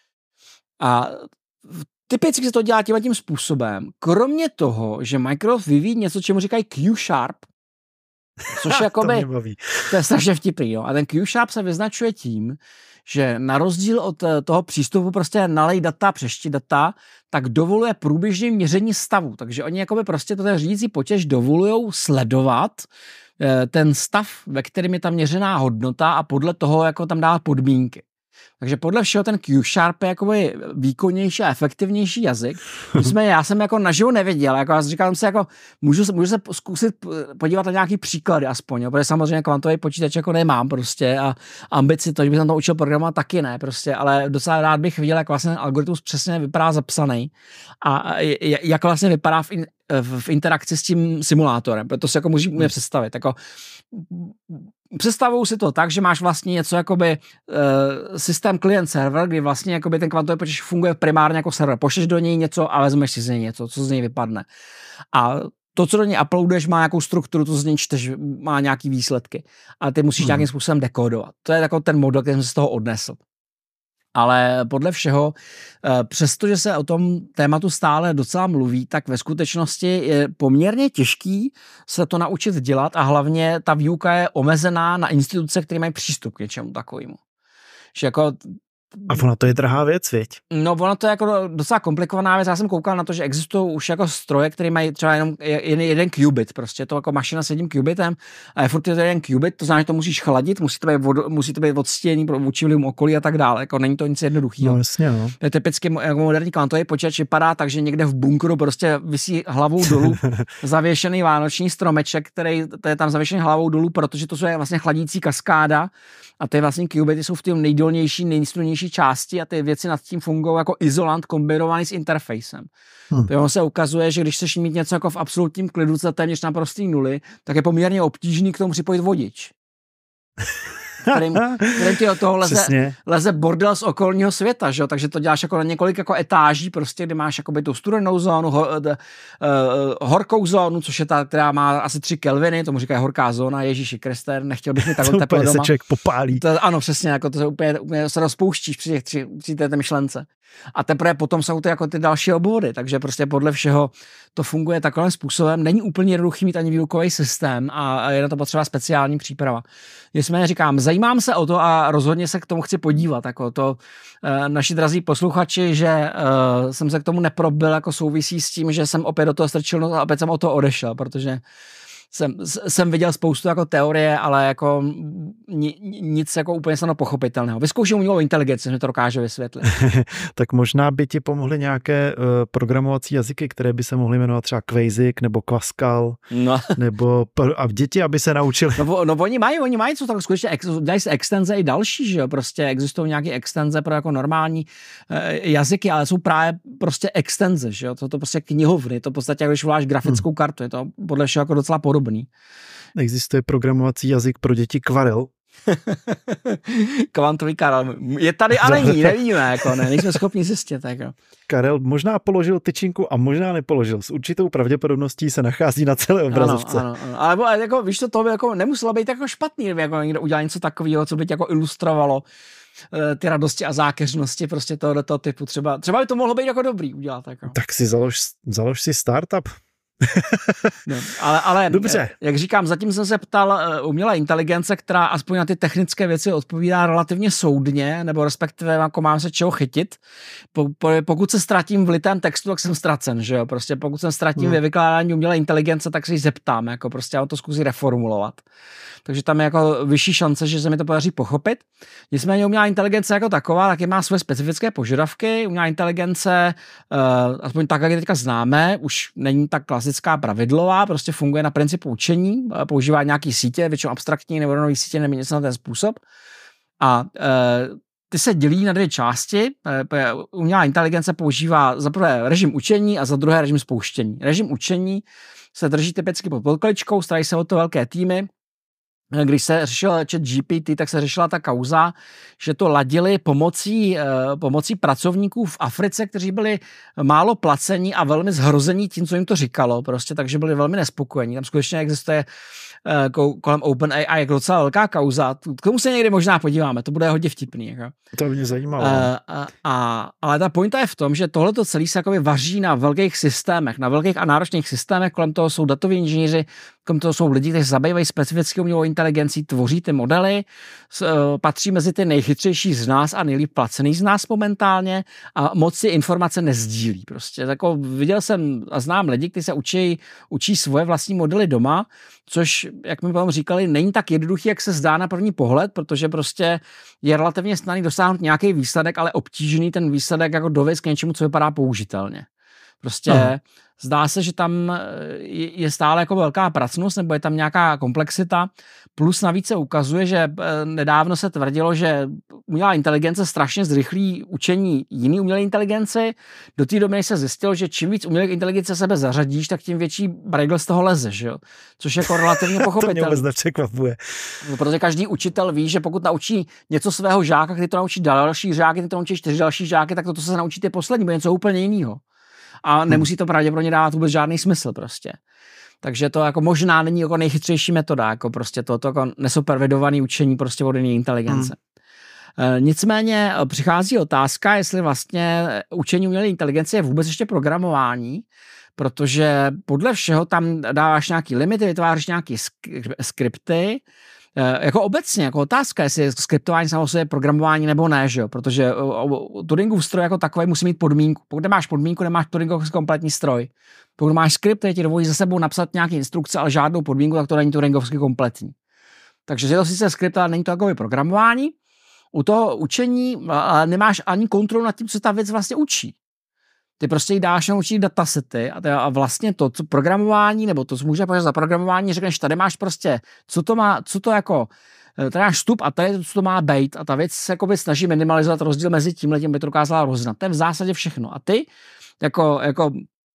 A typicky se to dělá tím tím způsobem. Kromě toho, že Microsoft vyvíjí něco, čemu říkají Q-Sharp, což jakoby, to, to je strašně vtipný. Jo? A ten Q-Sharp se vyznačuje tím, že na rozdíl od toho přístupu prostě nalej data, přešti data, tak dovoluje průběžně měření stavu. Takže oni jakoby prostě to ten řídící počítač dovolujou sledovat ten stav, ve kterém je ta měřená hodnota a podle toho jako tam dát podmínky. Takže podle všeho ten Q-Sharp je jakoby výkonnější a efektivnější jazyk. Nicméně já jsem jako naživo nevěděl, jako já říkám si jako, můžu, můžu se zkusit podívat na nějaký příklady aspoň, jo, protože samozřejmě kvantový počítač jako nemám prostě a ambici to, že bych tam to učil programovat taky ne prostě, ale docela rád bych viděl, jak vlastně algoritmus přesně vypadá zapsaný a jak vlastně vypadá v, in, v interakci s tím simulátorem, protože to si jako můžeme představit, jako představuju si to tak, že máš vlastně něco jakoby uh, systém client server, kdy vlastně jakoby ten kvantový počítač funguje primárně jako server. Pošleš do něj něco a vezmeš si z něj něco, co z něj vypadne. A to, co do něj uploaduješ, má nějakou strukturu, to z něj čteš, má nějaký výsledky. A ty musíš hmm. nějakým způsobem dekodovat. To je jako ten model, který jsem si z toho odnesl. Ale podle všeho, přestože se o tom tématu stále docela mluví, tak ve skutečnosti je poměrně těžký se to naučit dělat a hlavně ta výuka je omezená na instituce, které mají přístup k něčemu takovému. Že jako A ona to je drahá věc, viď? No, ono to je jako docela komplikovaná věc. Já jsem koukal na to, že existují už jako stroje, které mají třeba jenom jeden, jeden qubit, prostě to jako mašina s jedním qubitem a je furt jeden qubit, to znamená, že to musíš chladit, musí to být, vod, musí to být odstění vůči vlivům okolí a tak dále. Jako není to nic jednoduchého. No, jasně, no. To je typicky jako moderní kvantový počítač vypadá tak, že někde v bunkru prostě visí hlavou dolů zavěšený vánoční stromeček, který to je tam zavěšený hlavou dolů, protože to je vlastně chladící kaskáda. A ty vlastně qubity jsou v té nejdolnější, nejsilnější části a ty věci nad tím fungují jako izolant kombinovaný s interfejsem. Hmm. To se ukazuje, že když chceš mít něco jako v absolutním klidu za téměř naprostý nuly, tak je poměrně obtížný k tomu připojit vodič. Kterým, kterým ti do toho leze, leze bordel z okolního světa, že jo? Takže to děláš jako na několik jako etáží, prostě, kdy máš jakoby tu studenou zónu, ho, uh, uh, horkou zónu, což je ta, která má asi tři kelviny, tomu říkají horká zóna, Ježíši Kriste, nechtěl bych mi takhle teplo doma. Se člověk popálí. To, ano, přesně, jako to se úplně, úplně se rozpouštíš při, těch, při, při té myšlence. A teprve potom jsou to jako ty další obvody, takže prostě podle všeho to funguje takovým způsobem. Není úplně jednoduchý mít ani výukový systém a je na to potřeba speciální příprava. Nicméně říkám, zajímám se o to a rozhodně se k tomu chci podívat. Jako to, e, naši drazí posluchači, že e, jsem se k tomu neprobil, jako souvisí s tím, že jsem opět do toho strčil no a opět jsem o to odešel, protože jsem, jsem viděl spoustu jako teorie, ale jako nic jako úplně snadno pochopitelného. Vyzkouším umělou inteligenci, že to dokáže vysvětlit. Tak možná by ti pomohly nějaké uh, programovací jazyky, které by se mohly jmenovat třeba Quasic nebo Quascal, no. nebo a děti, aby se naučili. No, no oni mají, oni mají, co tak skutečně, ex, dají se extenze i další, že jo, prostě existují nějaké extenze pro jako normální uh, jazyky, ale jsou právě prostě extenze, že jo, to, to prostě knihovny, to v podstatě, když voláš grafickou hmm. kartu, je to podle všeho jako docela podobný. Existuje programovací jazyk pro děti Quarel. Kvantový Karel. Je tady a není, nevíme, jako ne, nejsme schopni zjistit. Jako. Karel možná položil tyčinku a možná nepoložil. S určitou pravděpodobností se nachází na celé obrazovce. Ano, ano, ano. Ale jako, víš, to, to by jako nemuselo být jako špatný, kdyby jako někdo udělal něco takového, co by tě jako ilustrovalo ty radosti a zákeřnosti prostě tohoto typu. Třeba, třeba by to mohlo být jako dobrý udělat. Jako. Tak si založ, založ si startup. No, ale, ale dobře. Jak říkám, zatím jsem se ptal umělé inteligence, která aspoň na ty technické věci odpovídá relativně soudně, nebo respektive jako mám se čeho chytit. Po, po, pokud se ztratím v litém textu, tak jsem ztracen, že jo? Prostě pokud jsem ztratím hmm. ve vykládání umělé inteligence, tak se ji zeptám, jako prostě já to zkusím reformulovat. Takže tam je jako vyšší šance, že se mi to podaří pochopit. Nicméně umělá inteligence jako taková, taky má své specifické požadavky. Umělá inteligence, uh, aspoň tak, jak je teďka známe, už není tak klasická pravidlová, prostě funguje na principu učení, používá nějaký sítě, většinou abstraktní neuronové sítě nebo něco na ten způsob. A uh, ty se dělí na dvě části. Umělá inteligence používá za prvé režim učení a za druhé režim spouštění. Režim učení se drží typicky pod podklečkou, starají se o to velké týmy. Když se řešil chat G P T, tak se řešila ta kauza, že to ladili pomocí, pomocí pracovníků v Africe, kteří byli málo placení a velmi zhrození tím, co jim to říkalo, prostě, takže byli velmi nespokojení. Tam skutečně existuje kolem OpenAI jako docela velká kauza. K tomu se někdy možná podíváme, to bude hodně vtipný. Jako. To by mě zajímalo. A, a, a, ale ta pointa je v tom, že tohleto celé se jakoby vaří na velkých systémech, na velkých a náročných systémech, kolem toho jsou datoví inženýři, kolem toho jsou lidi, kteří se zabývají specificky umělou inteligencí, tvoří ty modely, patří mezi ty nejchytřejší z nás a nejlíp placený z nás momentálně a moc si informace nezdílí. Prostě. Jako viděl jsem a znám lidi, kteří se učí, učí svoje vlastní modely doma, což, jak mi potom říkali, není tak jednoduchý, jak se zdá na první pohled, protože prostě je relativně snadný dosáhnout nějaký výsledek, ale obtížný ten výsledek jako dovést k něčemu, co vypadá použitelně. Prostě Aha. zdá se, že tam je stále jako velká pracnost, nebo je tam nějaká komplexita, plus navíc se ukazuje, že nedávno se tvrdilo, že umělá inteligence strašně zrychlí učení jiný umělé inteligence. Do té doby se zjistilo, že čím víc umělé inteligence sebe zařadíš, tak tím větší brejgl z toho leze, že jo? Což je jako relativně pochopitelné. To mě vůbec nepřekvapuje. Protože každý učitel ví, že pokud naučí něco svého žáka, který to naučí další žáky, ty to naučí čtyři další žáky, tak to, to se naučí ty poslední, bude něco úplně jiného. A nemusí to pravděpodobně dávat vůbec žádný smysl prostě. Takže to jako možná není jako nejchytřejší metoda, jako prostě to, to jako nesupervidované učení prostě od jiné inteligence. Hmm. E, nicméně přichází otázka, jestli vlastně učení umělé inteligence je vůbec ještě programování, protože podle všeho tam dáváš nějaký limity, vytváříš nějaký skripty, jako obecně, jako otázka, jestli je skriptování samo je programování nebo ne, že jo? Protože Turingův stroj jako takový musí mít podmínku. Pokud nemáš podmínku, nemáš Turingův kompletní stroj. Pokud máš skript, který ti dovolí za sebou napsat nějaké instrukce, ale žádnou podmínku, tak to není Turingovsky kompletní. Takže je to sice skript, ale není to takové programování. U toho učení nemáš ani kontrolu nad tím, co ta věc vlastně učí. Ty prostě jí dáš na určitý datasety a, a vlastně to, co programování, nebo to, co může považovat za programování, řekneš, tady máš prostě, co to má, co to jako, tady máš vstup a tady co to má být a ta věc se jakoby snaží minimalizovat rozdíl mezi tímhletím, by to dokázala roznat. To je v zásadě všechno. A ty, jako, jako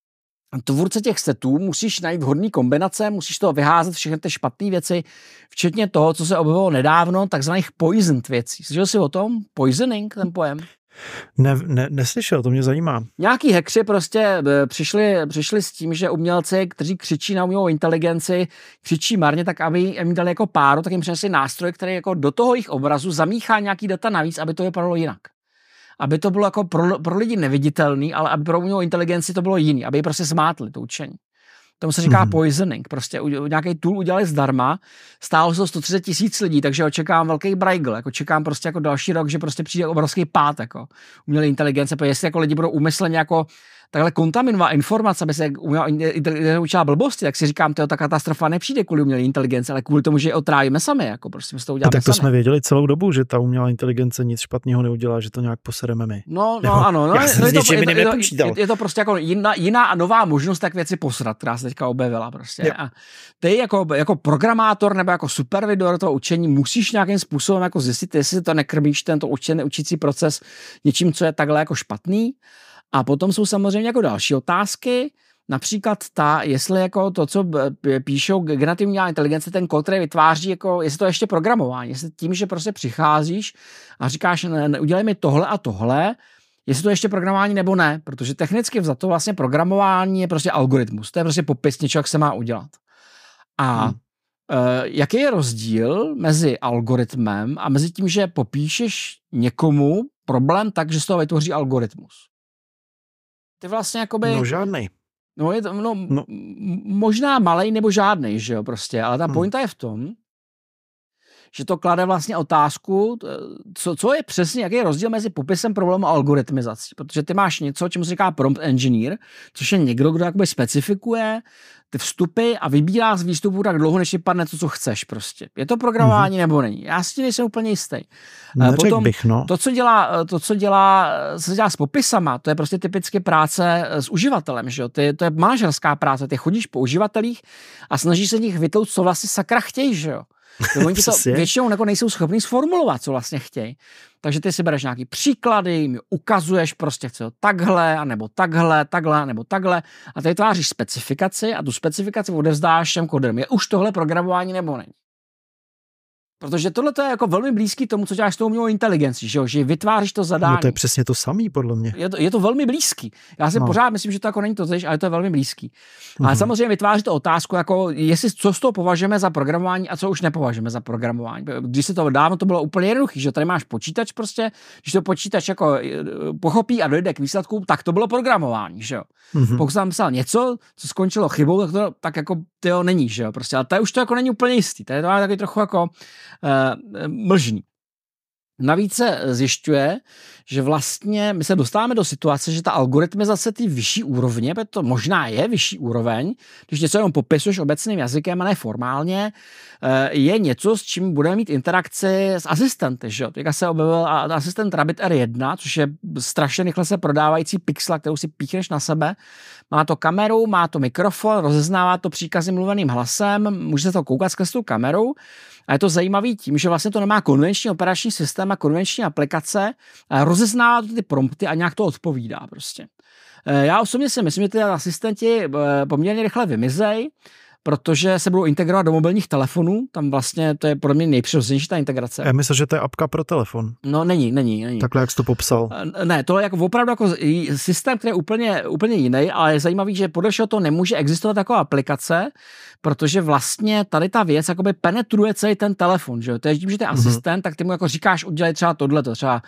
tvůrce těch setů, musíš najít vhodný kombinace, musíš toho vyházet všechny ty špatné věci, včetně toho, co se objevilo nedávno, takzvaných poisoned věcí. Slyšel jsi o tom? Poisoning, ten pojem? Ne, ne, neslyšel, to mě zajímá. Nějaký hackři prostě přišli, přišli s tím, že umělci, kteří křičí na umělou inteligenci, křičí marně, tak aby jim dali jako páru, tak jim přinesli nástroj, který jako do toho jejich obrazu zamíchá nějaký data navíc, aby to vypadalo jinak. Aby to bylo jako pro, pro lidi neviditelný, ale aby pro umělou inteligenci to bylo jiný, aby ji prostě zmátli, to učení. Tomu se říká mm-hmm. poisoning. Prostě nějaký tool udělali zdarma, stálo se sto třicet tisíc lidí, takže očekávám velký brajgl, jako čekám prostě jako další rok, že prostě přijde obrovský pád, jako umělé inteligence, protože jestli jako lidi budou úmyslně jako takhle kontaminová informace, aby se uměla učila blbosti, tak si říkám, to ta katastrofa nepřijde kvůli umělé inteligence, ale kvůli tomu, že ji otrávíme sami, jako prostě to uděláme tak to sami. jsme věděli celou dobu, že ta umělá inteligence nic špatného neudělá, že to nějak posereme my. No, no ano, no, já jsem no, s je, to, je, to, je, to, je to prostě jako jiná, jiná a nová možnost tak věci posrat, která se teďka objevila prostě. A ty jako, jako programátor nebo jako supervisor toho učení musíš nějakým způsobem jako zjistit, jestli to nekrmíš tento učený, učící proces něčím, co je takhle jako špatný. A potom jsou samozřejmě jako další otázky, například ta, jestli jako to, co píšou generativní inteligence, ten kód, který vytváří, jako, jestli to ještě programování, jestli tím, že prostě přicházíš a říkáš, ne, ne, udělej mi tohle a tohle, jestli to ještě programování nebo ne, protože technicky vzato vlastně programování je prostě algoritmus, to je prostě popis něčeho, jak se má udělat. A hmm. Uh, jaký je rozdíl mezi algoritmem a mezi tím, že popíšeš někomu problém tak, že z toho vytvoří algoritmus? Ty vlastně jakoby... No žádnej. No, je to, no, no. možná malej nebo žádnej, že jo, prostě, ale ta hmm. pointa je v tom, že to klade vlastně otázku, co, co je přesně, jaký je rozdíl mezi popisem problému a algoritmizací, protože ty máš něco, čemu se říká prompt engineer, což je někdo, kdo jakoby specifikuje ty vstupy a vybírá z výstupu tak dlouho, než ti padne to, co chceš prostě. Je to programování mm-hmm. nebo není? Já si tím nejsem úplně jistý. Potom bych, no. to, co dělá, to, co dělá, co dělá s popisama, to je prostě typicky práce s uživatelem, že jo? Ty, to je manažerská práce, ty chodíš po uživatelích a snažíš se nich vytlout, co vlastně sakra chtějí, že jo? Oni ti to většinou jako nejsou schopní sformulovat, co vlastně chtějí. Takže ty si bereš nějaký příklady, jim ukazuješ prostě chce to takhle, anebo takhle, takhle, nebo takhle a ty tváříš specifikaci a tu specifikaci odevzdáš všem kodem. Je už tohle programování nebo není? Protože tohle je jako velmi blízký tomu, co děláš s tou umělou inteligencí, že jo? Že vytváříš to zadání. No to je přesně to samý, podle mě. Je to, je to velmi blízký. Já si no. pořád myslím, že to jako není to tež, ale to je velmi blízký. Mm-hmm. Ale samozřejmě vytváří to otázku, jako jestli co z toho považujeme za programování a co už nepovažujeme za programování. Když se to dávno, to bylo úplně jednoduché, že tady máš počítač prostě, když to počítač jako pochopí a dojde k výsledku, tak to bylo programování, že jo? Mm-hmm. Pokud jsem psal něco, co skončilo chybou, tak to tak jako tyjo, není, že jo? Prostě, ale tady už to jako není úplně jistý. Tady to má taky trochu jako Uh, mlžný. Navíc se zjišťuje, že vlastně my se dostáváme do situace, že ta algoritmizace té vyšší úrovně, protože to možná je vyšší úroveň, když něco jenom popisuješ obecným jazykem a ne formálně, je něco, s čím budeme mít interakci s asistenty. Že? Teďka se objevil asistent Rabbit R jedna, což je strašně rychle se prodávající pixel, kterou si píchneš na sebe. Má to kameru, má to mikrofon, rozeznává to příkazy mluveným hlasem, může se to koukat skrz tu kameru. A je to zajímavý tím, že vlastně to nemá konvenční operační systém a konvenční aplikace, ale rozeznává to ty prompty a nějak to odpovídá prostě. Já osobně si myslím, že ty asistenti poměrně rychle vymizej, protože se budou integrovat do mobilních telefonů, tam vlastně to je pro mě nejpřirozenější ta integrace. Já myslím, že to je apka pro telefon. No není, není, není. Takhle, jak jsi to popsal. Ne, to je jako opravdu jako systém, který je úplně, úplně jiný, ale je zajímavý, že podle všeho to nemůže existovat taková aplikace, protože vlastně tady ta věc jakoby penetruje celý ten telefon, že jo? To je tím, že ty mm-hmm. asistent, tak ty mu jako říkáš, udělej třeba tohleto, třeba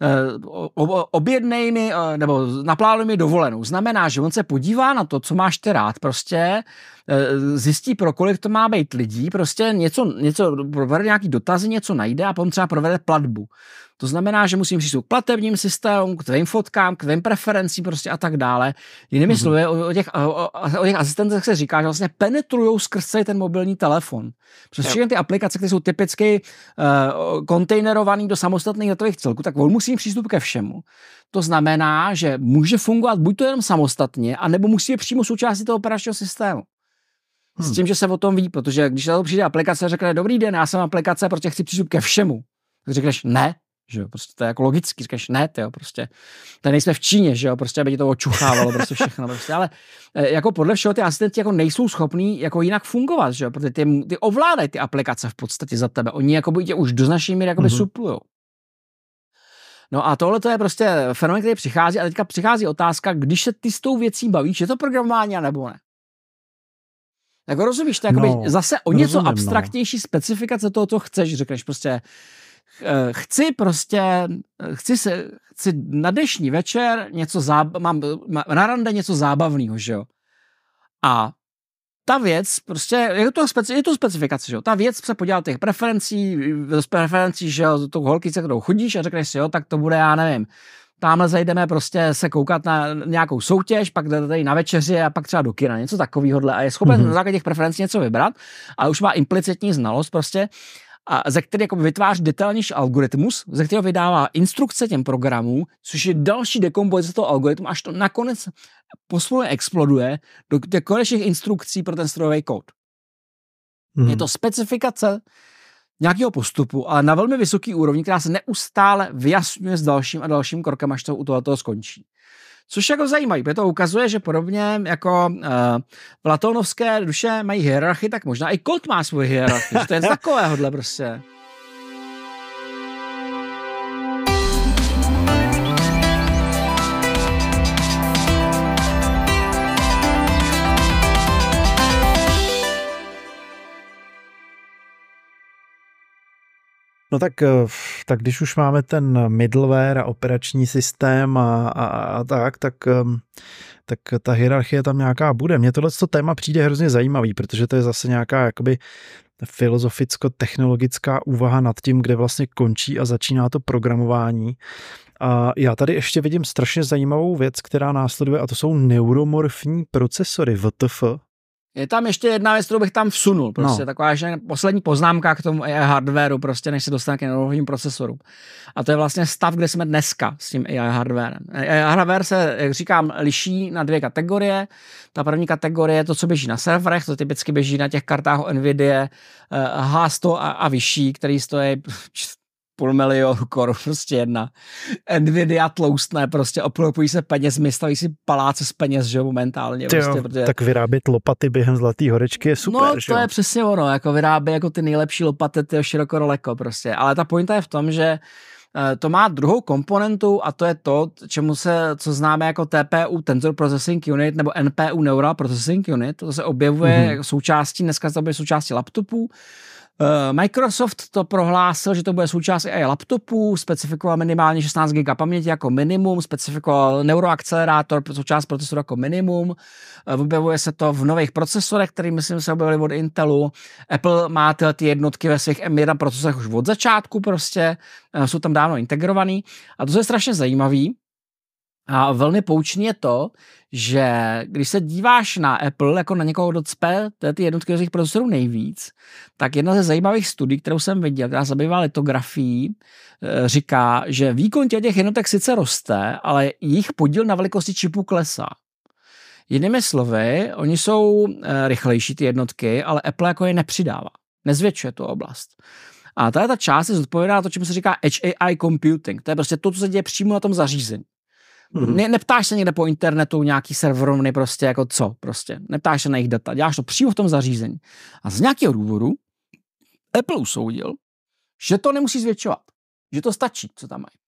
uh, objednej mi, uh, nebo naplánuj mi dovolenou. Znamená, že on se podívá na to, co máš ty rád, prostě uh, zjistí, pro kolik to má být lidí, prostě něco, něco provede nějaký dotazy, něco najde a potom třeba provede platbu. To znamená, že musím přijít k platebním systémům, k tvým fotkám, k tvým preferencím prostě a tak dále. Jinými mm-hmm. slovy, o, o, těch, o, o těch asistentech se říká, že vlastně penetrujou skrz celý ten mobilní telefon. Přes všechny ty aplikace, které jsou typicky uh, kontejnerované do samostatných datových celků, tak on musí přístup ke všemu. To znamená, že může fungovat buď to jenom samostatně, anebo musí být přímo součástí toho operačního systému. Hmm. S tím, že se o tom ví, protože když na to přijde aplikace a řekne, dobrý den, já jsem aplikace, protože chci přístup ke všemu. Tak řekneš, ne, že jo, prostě to je jako logicky, říkáš, ne, tyjo, prostě, tady nejsme v Číně, že jo, prostě, aby ti to očuchávalo, prostě všechno, prostě, ale jako podle všeho ty asistenti jako nejsou schopní jako jinak fungovat, že jo, protože ty, ty ovládají ty aplikace v podstatě za tebe, oni jako by tě už do značné míry jako by mm-hmm. suplujou. No a tohle to je prostě fenomén, který přichází a teďka přichází otázka, když se ty s tou věcí bavíš, je to programování a nebo ne? Jako rozumíš, to je no, zase o něco rozumím, abstraktnější no. specifikace toho, co chceš, řekneš prostě chci prostě, chci se, chci na dnešní večer něco zába, mám na rande něco zábavného, že jo. A ta věc, prostě, je to, speci, je to specifikace, že jo. Ta věc se podívá těch preferencí, z preferencí, že jo, tou holky, se kterou chodíš a řekneš si, jo, tak to bude, já nevím, tamhle zajdeme prostě se koukat na nějakou soutěž, pak jde tady na večeři a pak třeba do kina, něco takového a je schopen mm-hmm. na základě těch preferencí něco vybrat, ale už má implicitní znalost prostě, a ze který jako vytváří detailnější algoritmus, ze kterého vydává instrukce těm programům, což je další dekompozice toho algoritmu, až to nakonec pospolu exploduje do těch konečných instrukcí pro ten strojový kód. Mm-hmm. Je to specifikace nějakého postupu, ale na velmi vysoký úrovni, která se neustále vyjasňuje s dalším a dalším krokem, až to u toho, toho skončí. Což jako zajímavé, protože to ukazuje, že podobně jako uh, platonovské duše mají hierarchii, tak možná i kód má svou hierarchii. To je takovéhodle prostě. No tak, tak když už máme ten middleware a operační systém a, a, a tak, tak, tak ta hierarchie tam nějaká bude. Mně tohleto téma přijde hrozně zajímavý, protože to je zase nějaká jakoby filozoficko-technologická úvaha nad tím, kde vlastně končí a začíná to programování. A já tady ještě vidím strašně zajímavou věc, která následuje, a to jsou neuromorfní procesory W T F. Je tam ještě jedna věc, kterou bych tam vsunul, prostě no. Taková že poslední poznámka k tomu A I hardwareu, prostě než se dostane k neuronovým procesorům. A to je vlastně stav, kde jsme dneska s tím A I hardwarem. A I hardware se, jak říkám, liší na dvě kategorie. Ta první kategorie je to, co běží na serverech, to typicky běží na těch kartách NVIDIA H sto a, a vyšší, který stojí půl milionu korun, prostě jedna. Nvidia tloustné, prostě obklopují se penězmi, staví si paláce z peněz, že momentálně. Tyjo, prostě, protože... Tak vyrábět lopaty během Zlatý horečky je super, no, že to je přesně ono, jako vyrábět jako ty nejlepší lopaty, ty široko daleko prostě. Ale ta pointa je v tom, že to má druhou komponentu a to je to, čemu se, co známe jako T P U, Tensor Processing Unit, nebo N P U, Neural Processing Unit. To se objevuje mm-hmm. jako součástí, dneska to bude součástí laptopů. Microsoft to prohlásil, že to bude součást A I laptopů, specifikoval minimálně šestnáct gigabajtů paměti jako minimum, specifikoval neuroakcelerátor, součást procesoru jako minimum, objevuje se to v nových procesorech, který myslím se objevily od Intelu. Apple má tyhle ty jednotky ve svých M jedna procesorech už od začátku prostě, jsou tam dávno integrovaný a to je strašně zajímavý. A velmi poučný je to, že když se díváš na Apple jako na někoho, kdo cpe ty jednotky těch procesorů nejvíc, tak jedna ze zajímavých studií, kterou jsem viděl, která zabývá litografií, říká, že výkon těch jednotek sice roste, ale jejich podíl na velikosti čipu klesá. Jinými slovy, oni jsou rychlejší ty jednotky, ale Apple jako je nepřidává, nezvětšuje tu oblast. A tahle ta část je zodpovědná to, čemu se říká Edge A I computing. To je prostě to, co se děje přímo na tom zařízení. Mm-hmm. Ne, neptáš se někde po internetu nějaký serverovny prostě jako co prostě. Neptáš se na jejich data, děláš to přímo v tom zařízení. A z nějakého důvodu Apple usoudil, že to nemusí zvětšovat. Že to stačí, co tam mají.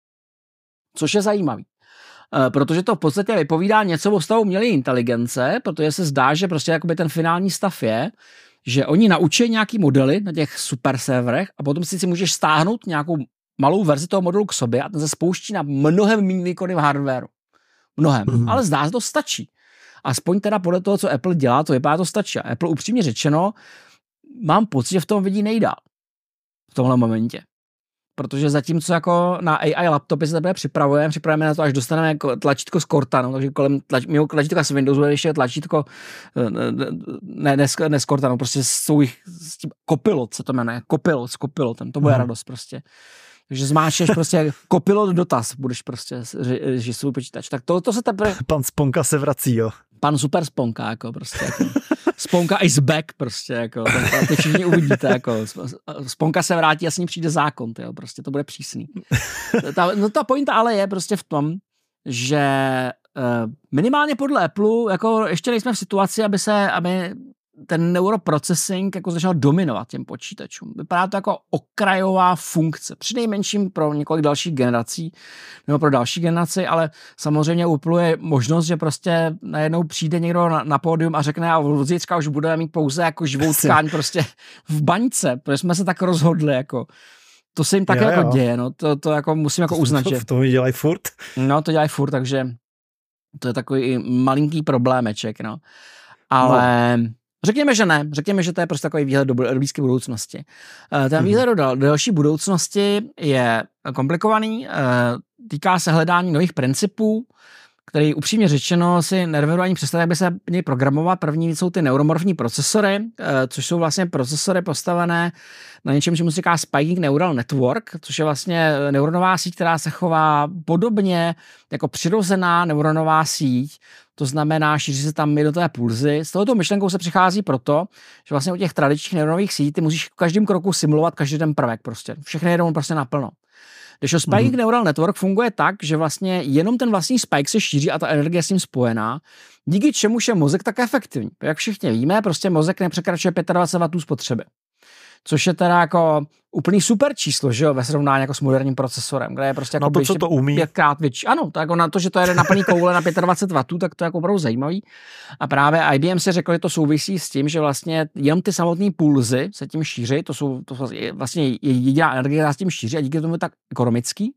Což je zajímavý. E, protože to v podstatě vypovídá něco o stavu umělé inteligence, protože se zdá, že prostě jakoby ten finální stav je, že oni naučí nějaký modely na těch super serverech a potom si si můžeš stáhnout nějakou malou verzi toho modelu k sobě a ten se spouští na mnohem méně výkonným hardwareu. Mnohem. Mm. Ale zdá se, to stačí. Aspoň teda podle toho, co Apple dělá, to vypadá, to stačí. A Apple upřímně řečeno, mám pocit, že v tom vidí nejdál. V tomhle momentě. Protože zatímco jako na A I laptopy se teprve připravujeme, připravujeme na to, až dostaneme jako tlačítko z Cortana, takže kolem tlač, mimo tlačítka z Windowsu je ještě tlačítko ne, ne, ne z Cortana, prostě s, s tím Copilot se to jmenuje, Copilot s Copilotem, to bude mm. radost prostě. Takže zmáčeš prostě Copilot dotaz, budeš prostě že svůj počítač. Tak to, to se teprve... Pan Sponka se vrací, jo. Pan super Sponka, jako prostě. Jako. Sponka is back, prostě, jako. Teď všichni uvidíte, jako. Sponka se vrátí a s ní přijde zákon, tyjo, prostě to bude přísný. Ta, no ta pointa ale je prostě v tom, že uh, minimálně podle Apple, jako ještě nejsme v situaci, aby se, aby ten neuroprocessing jako začal dominovat těm počítačům. Vypadá to jako okrajová funkce. Přinejmenším pro několik dalších generací nebo pro další generaci, ale samozřejmě upluje možnost, že prostě najednou přijde někdo na, na pódium a řekne a od zítřka už budeme mít pouze jako živou tkáň prostě v baňce, protože jsme se tak rozhodli jako. To se jim také jako děje, no. To, to jako musím jako uznat, že... To dělají furt. No, to dělají furt, takže to je takový malinký problémeček, no. Ale... No. Řekněme, že ne. Řekněme, že to je prostě takový výhled do blízké budoucnosti. Ten výhled do další budoucnosti je komplikovaný. týká se hledání nových principů, který upřímně řečeno si nedovedu ani představit, jak by se měly programovat. První jsou ty neuromorfní procesory, což jsou vlastně procesory postavené na něčem, čemu se říká Spiking Neural Network, což je vlastně neuronová síť, která se chová podobně jako přirozená neuronová síť. To znamená, šíří se tam jednotlivé pulzy. Z tohoto myšlenkou se přichází proto, že vlastně u těch tradičních neuronových sítí ty musíš v každém kroku simulovat každý ten prvek prostě. Všechny jedou prostě naplno. Když Spiking mm-hmm. Neural Network funguje tak, že vlastně jenom ten vlastní spike se šíří a ta energie je s ním spojená, díky čemuž je mozek tak efektivní. Jak všichni víme, prostě mozek nepřekračuje dvacet pět wattů spotřeby. Což je teda jako úplný super číslo, že jo, ve srovnání jako s moderním procesorem, kde je prostě jako no to, co to umí. pětkrát větší. Ano, to jako na to, že to jede na plný koule na dvacet pět wattů, tak to je jako opravdu zajímavý. A právě I B M si řekl, že to souvisí s tím, že vlastně jenom ty samotné pulzy se tím šíří, to jsou to vlastně jediná energie, která s tím šíří a díky tomu je tak ekonomický.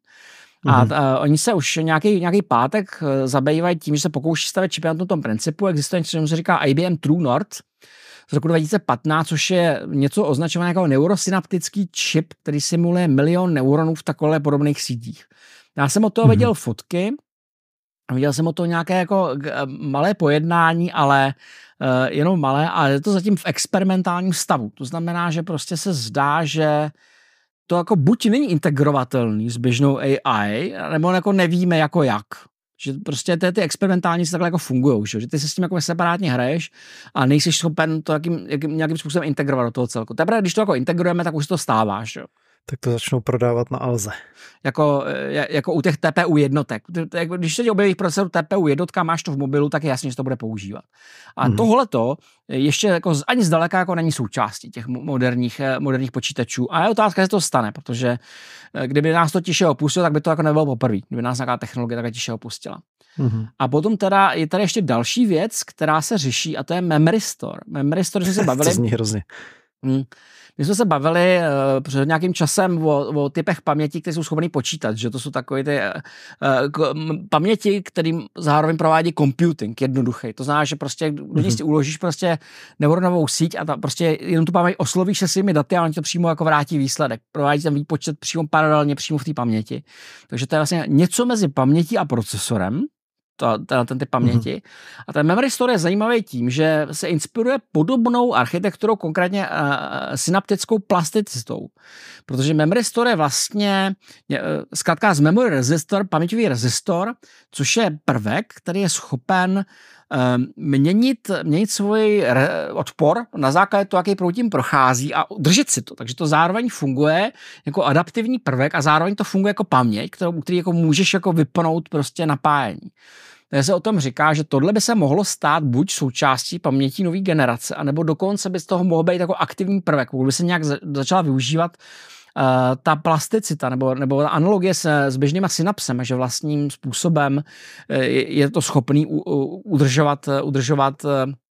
A mm-hmm. uh, oni se už nějaký, nějaký pátek uh, zabývají tím, že se pokouší stavět čipy na tom principu. Existuje něco, co se říká I B M True North z roku dva tisíce patnáct, což je něco označované jako neurosynaptický čip, který simuluje milion neuronů v takových podobných sítích. Já jsem od toho mm-hmm. viděl fotky, viděl jsem od toho nějaké jako malé pojednání, ale uh, jenom malé, ale je to zatím v experimentálním stavu. To znamená, že prostě se zdá, že to jako buď není integrovatelný s běžnou A I, nebo jako nevíme jako jak. Že prostě ty, ty experimentální si takhle jako fungujou, že? že ty se s tím jako separátně hraješ a nejsi schopen to jakým, jakým, nějakým způsobem integrovat do toho celku. Teprve, když to jako integrujeme, tak už to stává, že? Tak to začnou prodávat na Alze. Jako, jako u těch T P U jednotek. Když se objeví procesor T P U jednotka, máš to v mobilu, tak je jasně, že to bude používat. A mm. tohleto ještě jako ani zdaleka jako není součástí těch moderních, moderních počítačů. A je otázka, že to stane, protože kdyby nás to tiše opustilo, tak by to jako nebylo poprvé. Kdyby nás nějaká technologie takhle tiše opustila. Mm. A potom teda je tady ještě další věc, která se řeší, a to je memory store. Memory store, že se bavili. To zní hrozně. Hmm. My jsme se bavili uh, před nějakým časem o, o typech paměti, které jsou schopné počítat, že to jsou takové ty uh, k, m, paměti, kterým zároveň provádí computing, jednoduchý. To znamená, že prostě do ní si uložíš prostě neuronovou síť a ta prostě jenom tu paměť oslovíš se svými daty a on ti to přímo jako vrátí výsledek. Provádí ten výpočet přímo paralelně přímo v té paměti. Takže to je vlastně něco mezi pamětí a procesorem. To, ten, ten typ paměti. Mm-hmm. A ten memory store je zajímavý tím, že se inspiruje podobnou architekturou, konkrétně uh, synaptickou plasticitou. Protože memory store je vlastně je, uh, zkrátka z memory resistor, paměťový resistor, což je prvek, který je schopen uh, měnit, měnit svůj re, odpor na základě toho, jaký proud tím prochází a držet si to. Takže to zároveň funguje jako adaptivní prvek a zároveň to funguje jako paměť, kterou, který jako můžeš jako vypnout prostě napájení. Takže se o tom říká, že tohle by se mohlo stát buď součástí paměti nové generace, anebo dokonce by z toho mohl být jako aktivní prvek, pokud by se nějak začala využívat uh, ta plasticita nebo, nebo analogie se, s běžnýma synapsemi, že vlastním způsobem uh, je, je to schopný u, u, udržovat, udržovat uh,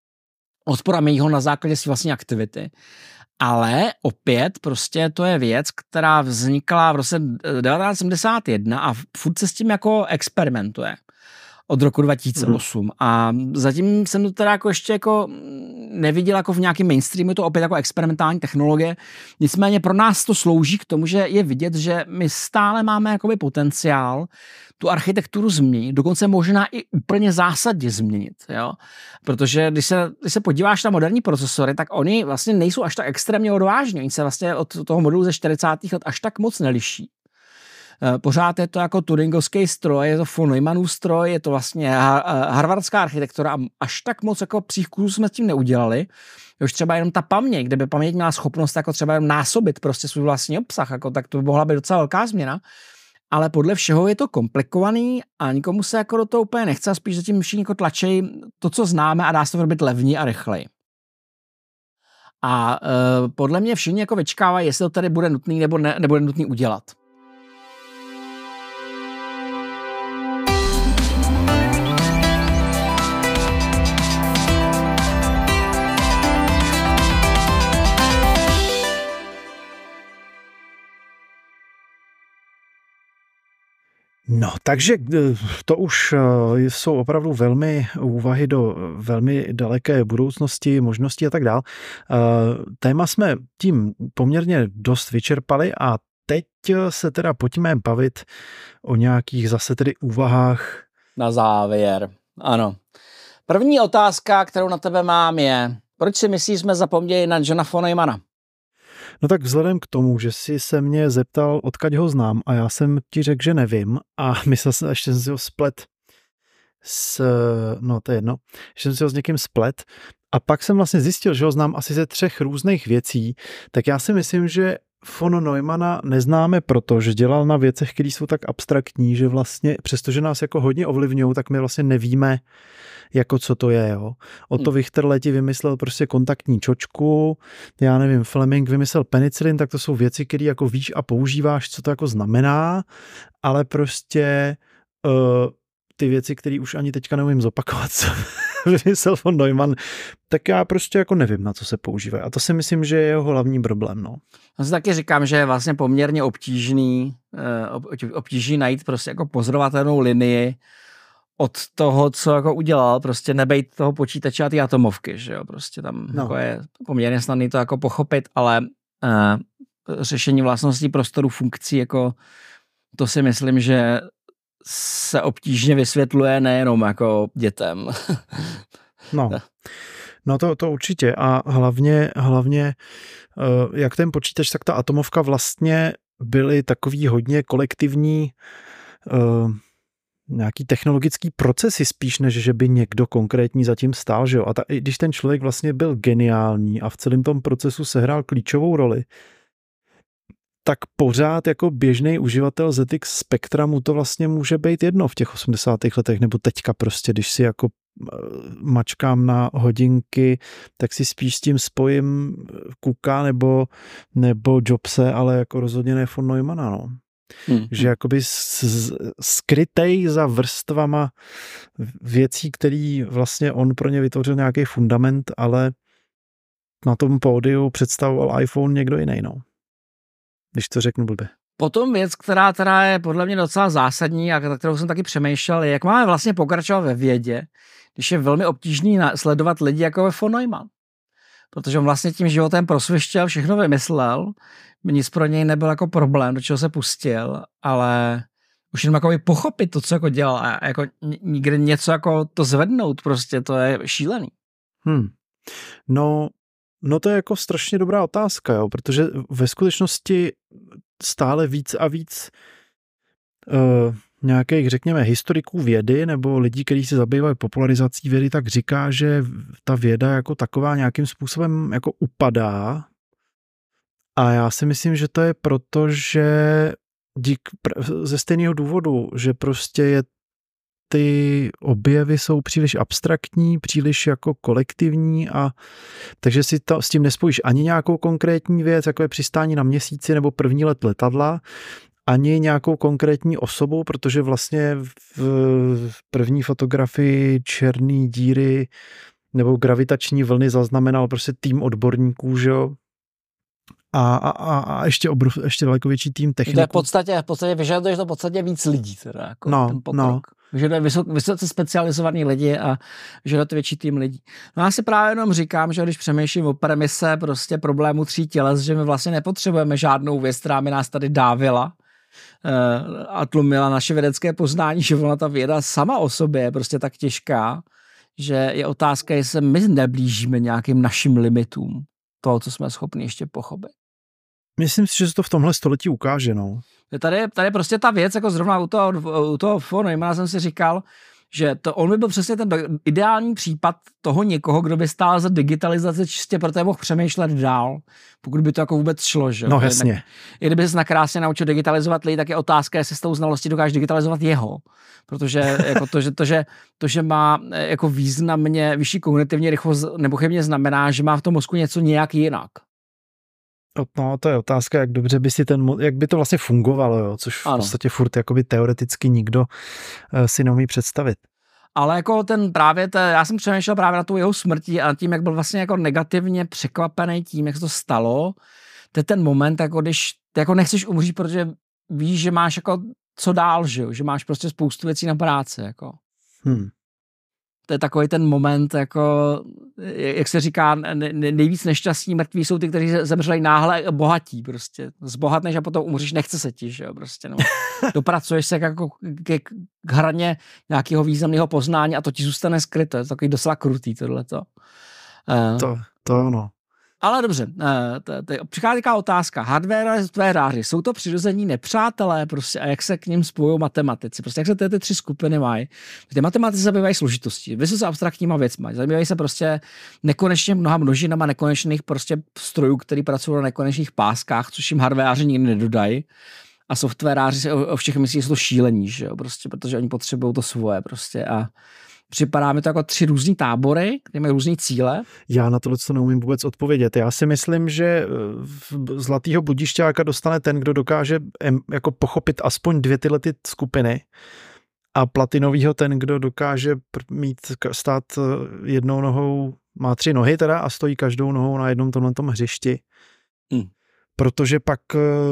odpor a mít ho na základě své vlastní aktivity. Ale opět prostě to je věc, která vznikla v roce devatenáct sedmdesát jedna a furt se s tím jako experimentuje od roku dva tisíce osm. Mm. A zatím jsem to teda jako ještě jako neviděl jako v nějakém mainstreamu, to opět jako experimentální technologie. Nicméně pro nás to slouží k tomu, že je vidět, že my stále máme jakoby potenciál tu architekturu změnit, dokonce možná i úplně zásadně změnit, jo? Protože když se, když se podíváš na moderní procesory, tak oni vlastně nejsou až tak extrémně odvážní, oni se vlastně od toho modelu ze čtyřicátých let až tak moc neliší. Pořád je to jako turingovský stroj, je to von Neumannův stroj, je to vlastně harvardská architektura a až tak moc jako psích kusů jsme s tím neudělali. Už třeba jenom ta paměť, kde by paměť měla schopnost jako třeba jenom násobit prostě svůj vlastní obsah, jako, tak to by mohla být docela velká změna. Ale podle všeho je to komplikovaný a nikomu se jako do toho úplně nechce, spíš zatím všichni jako tlačí to, co známe a dá se to robit levně a rychleji. A e, podle mě všichni jako vyčkávají, jestli to tady bude nutný nebo ne, nebude nutný udělat. No, takže to už jsou opravdu velmi úvahy do velmi daleké budoucnosti, možností a tak dál. Téma jsme tím poměrně dost vyčerpali a teď se teda pojďme bavit o nějakých zase tedy úvahách. Na závěr, ano. První otázka, kterou na tebe mám, je, proč si myslíš, jsme zapomněli na Johna von Neumana? No tak vzhledem k tomu, že jsi se mě zeptal, odkud ho znám, a já jsem ti řekl, že nevím, a myslel jsem, ještě jsem si ho splet s, no to je jedno, že jsem si ho s někým splet, a pak jsem vlastně zjistil, že ho znám asi ze třech různých věcí, tak já si myslím, že von Neumana neznáme proto, že dělal na věcech, které jsou tak abstraktní, že vlastně, přestože nás jako hodně ovlivňují, tak my vlastně nevíme, jako co to je, jo. Otto Richter leti vymyslel prostě kontaktní čočku, já nevím, Fleming vymyslel penicilin, tak to jsou věci, které jako víš a používáš, co to jako znamená, ale prostě uh, ty věci, které už ani teďka neumím zopakovat, co vymyslel von Neumann, tak já prostě jako nevím, na co se používají. A to si myslím, že je jeho hlavní problém, no. Já si taky říkám, že je vlastně poměrně obtížný, obtížný najít prostě jako pozorovatelnou linii od toho, co jako udělal, prostě nebejt toho počítače a ty atomovky, že jo, prostě tam no. Jako je poměrně snadný to jako pochopit, ale uh, řešení vlastností prostoru funkcí, jako to si myslím, že se obtížně vysvětluje nejenom jako dětem. No, no to, to určitě a hlavně, hlavně uh, jak ten počítač, tak ta atomovka vlastně byly takový hodně kolektivní uh, nějaký technologický procesy spíš, než že by někdo konkrétní zatím stál, že jo. A ta, i když ten člověk vlastně byl geniální a v celém tom procesu sehrál klíčovou roli, tak pořád jako běžný uživatel Z X Spectra mu to vlastně může být jedno v těch osmdesátých letech, nebo teďka prostě, když si jako mačkám na hodinky, tak si spíš s tím spojím Cooka nebo, nebo Jobse, ale jako rozhodně ne von Neumana, no. Hmm. Že jakoby skrytej za vrstvama věcí, který vlastně on pro ně vytvořil nějaký fundament, ale na tom pódiu představoval iPhone někdo jiný, no. Když to řeknu blbě. Potom věc, která teda je podle mě docela zásadní a kterou jsem taky přemýšlel, je, jak máme vlastně pokračovat ve vědě, když je velmi obtížný sledovat lidi jako ve von Neumann. Protože on vlastně tím životem prosvištěl, všechno vymyslel, nic pro něj nebyl jako problém, do čeho se pustil, ale už jenom jako pochopit to, co jako dělal a jako nikdy něco jako to zvednout, prostě to je šílený. Hmm. No, no to je jako strašně dobrá otázka, jo, protože ve skutečnosti stále víc a víc uh, nějakých, řekněme, historiků vědy nebo lidí, kteří se zabývají popularizací vědy, tak říká, že ta věda jako taková nějakým způsobem jako upadá. A já si myslím, že to je proto, že dík, ze stejného důvodu, že prostě je ty objevy jsou příliš abstraktní, příliš jako kolektivní a takže si to, s tím nespojíš ani nějakou konkrétní věc, jako je přistání na měsíci nebo první let letadla, ani nějakou konkrétní osobu, protože vlastně v první fotografii černý díry nebo gravitační vlny zaznamenal prostě tým odborníků, že jo? A, a, a ještě, obrov, ještě daleko větší tým techniků. To je v podstatě, v podstatě vyžaduješ to v podstatě víc lidí, teda, jako no, ten pokrok. No. Vyžaduje vysok, vysoce specializovaný lidi a vyžaduje to větší tým lidí. No já si právě jenom říkám, že když přemýšlím o premise prostě problému tří těles, že my vlastně nepotřebujeme žádnou věc, která by nás tady dávila uh, a tlumila naše vědecké poznání, že ona ta věda sama o sobě je prostě tak těžká, že je otázka, jestli my neblížíme nějakým našim limitům toho, co jsme schopni ještě pochopit. Myslím si, že se to v tomhle století ukáže, no. Tady, tady prostě ta věc, jako zrovna u toho, u toho von Neumana jsem si říkal, že to, on by byl přesně ten ideální případ toho někoho, kdo by stál za digitalizaci čistě, protože mohl přemýšlet dál, pokud by to jako vůbec šlo, že? No jasně. I kdyby se nakrásně naučil digitalizovat lidi, tak je otázka, jestli s tou znalostí dokáže digitalizovat jeho. Protože jako to, že, to, že, to, že má jako významně vyšší kognitivní rychlost, nepochybně znamená, že má v tom mozku něco nějak jinak. No, to je otázka, jak dobře by si ten, jak by to vlastně fungovalo, jo, což v ano. podstatě furt jakoby teoreticky nikdo uh, si neumí představit. Ale jako ten právě, te, já jsem přemýšlel právě na tu jeho smrti a tím, jak byl vlastně jako negativně překvapený tím, jak se to stalo, to je ten moment, jako když ty jako nechceš umřít, protože víš, že máš jako co dál, že, že máš prostě spoustu věcí na práci, jako. Hmm. to je takový ten moment, jako, jak se říká, nejvíc nešťastní mrtví jsou ty, kteří zemřeli náhle bohatí, prostě. Zbohatneš a potom umřeš, nechce se ti, že jo, prostě, no. Dopracuješ se jako k, k, k hraně nějakého významného poznání a to ti zůstane skryto. Je to takový docela krutý, tohleto. To, to no. Ale dobře, přichází taková otázka. Hardware a softwaráři, jsou to přirození nepřátelé prostě a jak se k ním spojují matematici? Prostě jak se ty, ty tři skupiny mají? Ty matematici zabývají složitostí, vysoce abstraktníma věcmi, zabývají se prostě nekonečně mnoha množinama nekonečných prostě strojů, který pracují na nekonečných páskách, což jim hardwaráři nikdy nedodají. A softwaráři si o všech myslí, že jsou to šílení, že jo? Prostě, protože oni potřebují to svoje prostě a připadá mi to jako tři různý tábory, které mají různý cíle. Já na tohle to neumím vůbec odpovědět. Já si myslím, že zlatýho budišťáka dostane ten, kdo dokáže jako pochopit aspoň dvě tyhle ty skupiny a platinovýho ten, kdo dokáže mít, stát jednou nohou, má tři nohy teda a stojí každou nohou na jednom tomhletom hřišti. Hmm. Protože pak,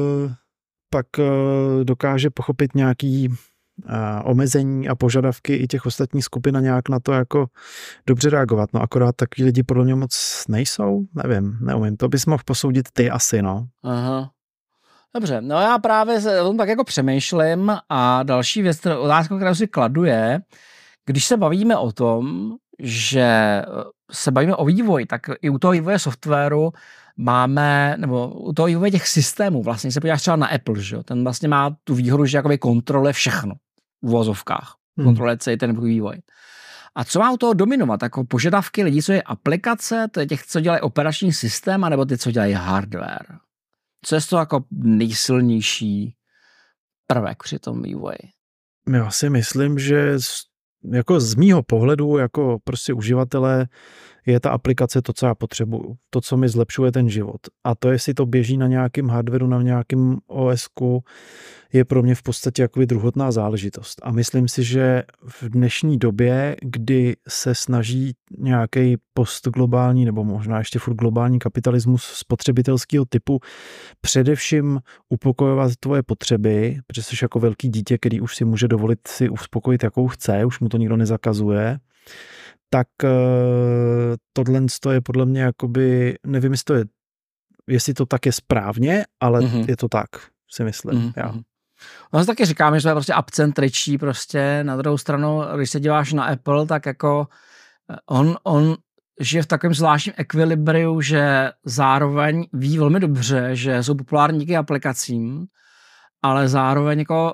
pak dokáže pochopit nějaký a omezení a požadavky i těch ostatních skupin a nějak na to jako dobře reagovat. No akorát takový lidi podle mě moc nejsou, nevím, neumím. To bys mohl posoudit ty asi, no. Aha. Dobře, no já právě o tom tak jako přemýšlím a další věc, otázka, kterou si kladu je, když se bavíme o tom, že se bavíme o vývoji, tak i u toho vývoje softwaru máme, nebo u toho vývoje těch systémů, vlastně se podíváš třeba na Apple, že jo? Ten vlastně má tu výhodu, že jakoby kontroluje všechno v uvozovkách, hmm. kontroluje celý ten vývoj. A co má u toho dominovat? Jako požadavky lidí, co je aplikace, to je těch, co dělají operační systém, anebo ty, co dělají hardware? Co je to jako nejsilnější prvek při tom vývoji? Já si myslím, že jako z mýho pohledu, jako prostě uživatele, je ta aplikace to, co já potřebuju. To, co mi zlepšuje ten život. A to, jestli to běží na nějakém hardwareu, na nějakém ó esku, je pro mě v podstatě jakoby druhotná záležitost. A myslím si, že v dnešní době, kdy se snaží nějaký postglobální nebo možná ještě furt globální kapitalismus spotřebitelského typu především upokojovat tvoje potřeby, protože jsi jako velký dítě, který už si může dovolit si uspokojit, jakou chce, už mu to nikdo nezakazuje, tak tohle je podle mě jakoby, nevím, jestli to, je, jestli to tak je správně, ale mm-hmm. je to tak, si myslím. Mm-hmm. Já. No taky říkáme, že jsme prostě appcentričtí prostě, na druhou stranu, když se díváš na Apple, tak jako on, on žije v takovém zvláštním ekvilibriu, že zároveň ví velmi dobře, že jsou populární díky aplikacím, ale zároveň jako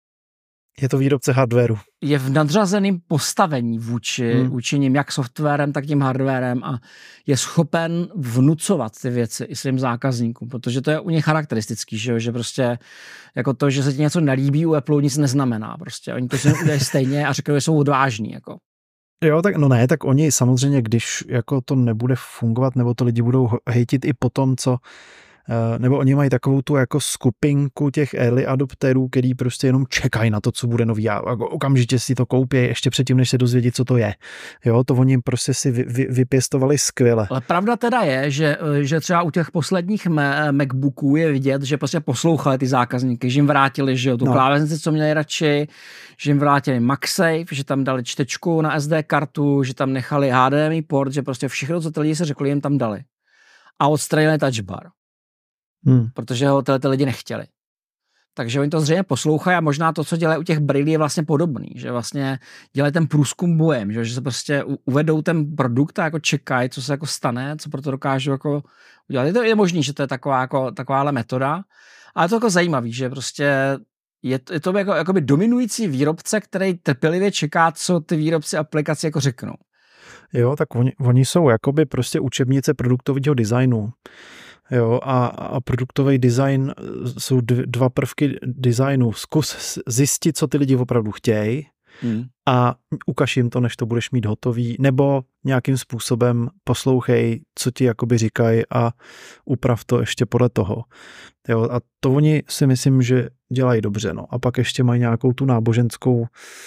je to výrobce hardwareu. Je v nadřazeném postavení vůči, hmm. vůči ním, jak softwarem, tak tím hardwarem a je schopen vnucovat ty věci i svým zákazníkům, protože to je u nich charakteristický, že, že prostě jako to, že se ti něco nelíbí u Apple, nic neznamená. Prostě oni to si udělají stejně a říkají, že jsou odvážní. Jako. Jo, tak no ne, tak oni samozřejmě, když jako to nebude fungovat, nebo to lidi budou hejtit i po tom, co nebo oni mají takovou tu jako skupinku těch early adopterů, který prostě jenom čekají na to, co bude nový a okamžitě si to koupí ještě předtím, než se dozvědí, co to je. Jo, to oni prostě si vy, vy, vypěstovali skvěle. Ale pravda teda je, že, že třeba u těch posledních MacBooků je vidět, že prostě poslouchali ty zákazníky, že jim vrátili, že jo, tu no. klávesnici, co měli radši, že jim vrátili MagSafe, že tam dali čtečku na es dé kartu, že tam nechali há dé em í port, že prostě všechno, co ty lidi se řekli, jim tam dali. A odstranili touch bar. Hmm. Protože ho tyhle ty lidi nechtěli. Takže oni to zřejmě poslouchají a možná to, co dělají u těch brýlí, je vlastně podobný, že vlastně dělají ten průzkum bojem, že, že se prostě uvedou ten produkt a jako čekají, co se jako stane, co proto dokážou jako udělat. Je to je možný, že to je taková jako, takováhle metoda, ale je to jako zajímavý, že prostě je to, je to jako, jakoby dominující výrobce, který trpělivě čeká, co ty výrobci aplikací jako řeknou. Jo, tak oni, oni jsou jakoby prostě učebnice produktového designu. Jo, a, a produktový design jsou dva prvky designu. Zkus zjistit, co ty lidi opravdu chtějí hmm. a ukaž jim to, než to budeš mít hotový, nebo nějakým způsobem poslouchej, co ti jakoby říkají a uprav to ještě podle toho. Jo, a to oni si myslím, že dělají dobře. No. A pak ještě mají nějakou tu náboženskou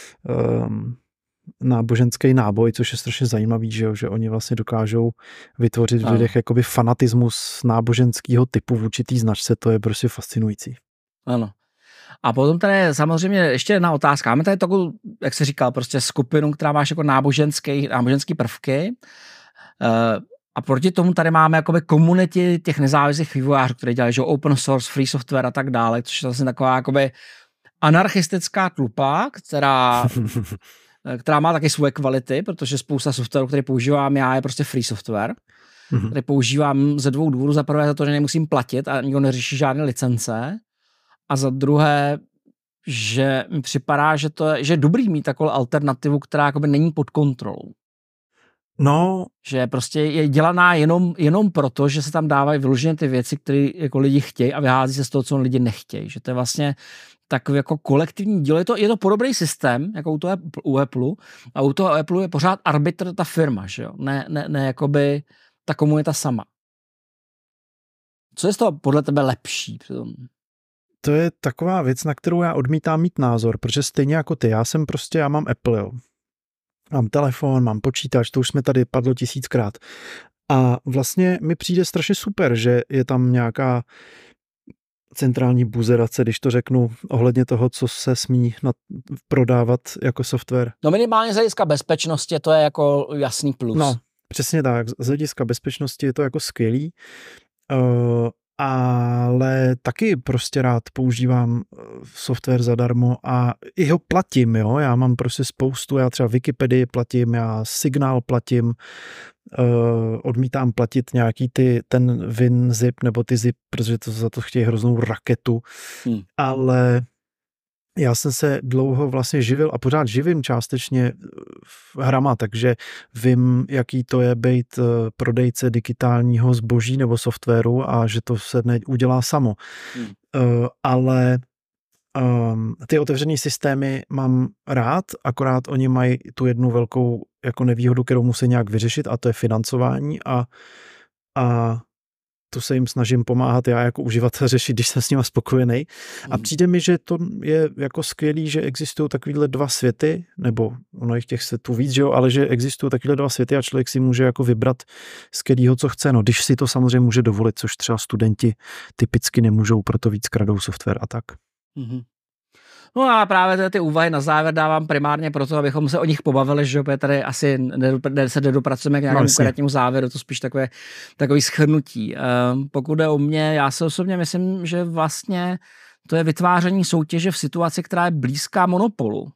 um, náboženský náboj, což je strašně zajímavý, že, jo? Že oni vlastně dokážou vytvořit v lidech jakoby fanatismus náboženského typu v určitý značce, to je prostě fascinující. Ano. A potom tady je samozřejmě ještě jedna otázka. Máme tady takovou, jak se říkal, prostě skupinu, která máš jako náboženský, náboženský prvky. A proti tomu tady máme jakoby komunity těch nezávislých vývojářů, které dělají, že open source, free software a tak dále, což je vlastně taková jakoby anarchistická tlupa, která, která má taky svoje kvality, protože spousta softwaru, který používám já, je prostě free software, mm-hmm. který používám ze dvou důvodů. Za prvé za to, že nemusím platit a nikdo neřeší žádné licence. A za druhé, že mi připadá, že, to je, že je dobrý mít takovou alternativu, která jakoby není pod kontrolou. No. Že prostě je dělaná jenom, jenom proto, že se tam dávají vyloženě ty věci, které jako lidi chtějí a vyhází se z toho, co lidi nechtějí. Že to je vlastně takový jako kolektivní dílo. Je to, je to podobný systém, jako u toho u Apple. A u toho Apple je pořád arbitr ta firma, že jo? Ne, ne, ne jakoby ta komunita sama. Co je z toho podle tebe lepší? To je taková věc, na kterou já odmítám mít názor, protože stejně jako ty, já jsem prostě, já mám Apple, jo. Mám telefon, mám počítač, to už jsme tady padlo tisíckrát. A vlastně mi přijde strašně super, že je tam nějaká centrální buzerace, když to řeknu, ohledně toho, co se smí prodávat jako software. No minimálně z hlediska bezpečnosti to je jako jasný plus. No, přesně tak. Z hlediska bezpečnosti je to jako skvělý. Uh, ale taky prostě rád používám software zadarmo a i ho platím, jo, já mám prostě spoustu, já třeba Wikipedii platím, já Signál platím, uh, odmítám platit nějaký ty, ten WinZip nebo ty zip, protože to za to chtějí hroznou raketu, hmm. ale já jsem se dlouho vlastně živil a pořád živím částečně hrama, takže vím, jaký to je být prodejce digitálního zboží nebo softwaru a že to se neudělá samo. Hmm. Uh, ale um, ty otevřené systémy mám rád, akorát oni mají tu jednu velkou jako nevýhodu, kterou musí nějak vyřešit a to je financování a, a to se jim snažím pomáhat já jako uživatel řešit, když jsem s nima spokojený. A přijde mi, že to je jako skvělý, že existují takovýhle dva světy, nebo ono jich těch světů víc, že jo, ale že existují takovýhle dva světy a člověk si může jako vybrat z kterého, co chce. No, když si to samozřejmě může dovolit, což třeba studenti typicky nemůžou, proto víc kradou software a tak. Mm-hmm. No a právě ty úvahy na závěr dávám primárně proto, abychom se o nich pobavili, že tady asi se nedopracujeme k nějakému no, konkrétnímu závěru, to spíš takové, takový shrnutí. Pokud jde o mě, já se osobně myslím, že vlastně to je vytváření soutěže v situaci, která je blízká monopolu.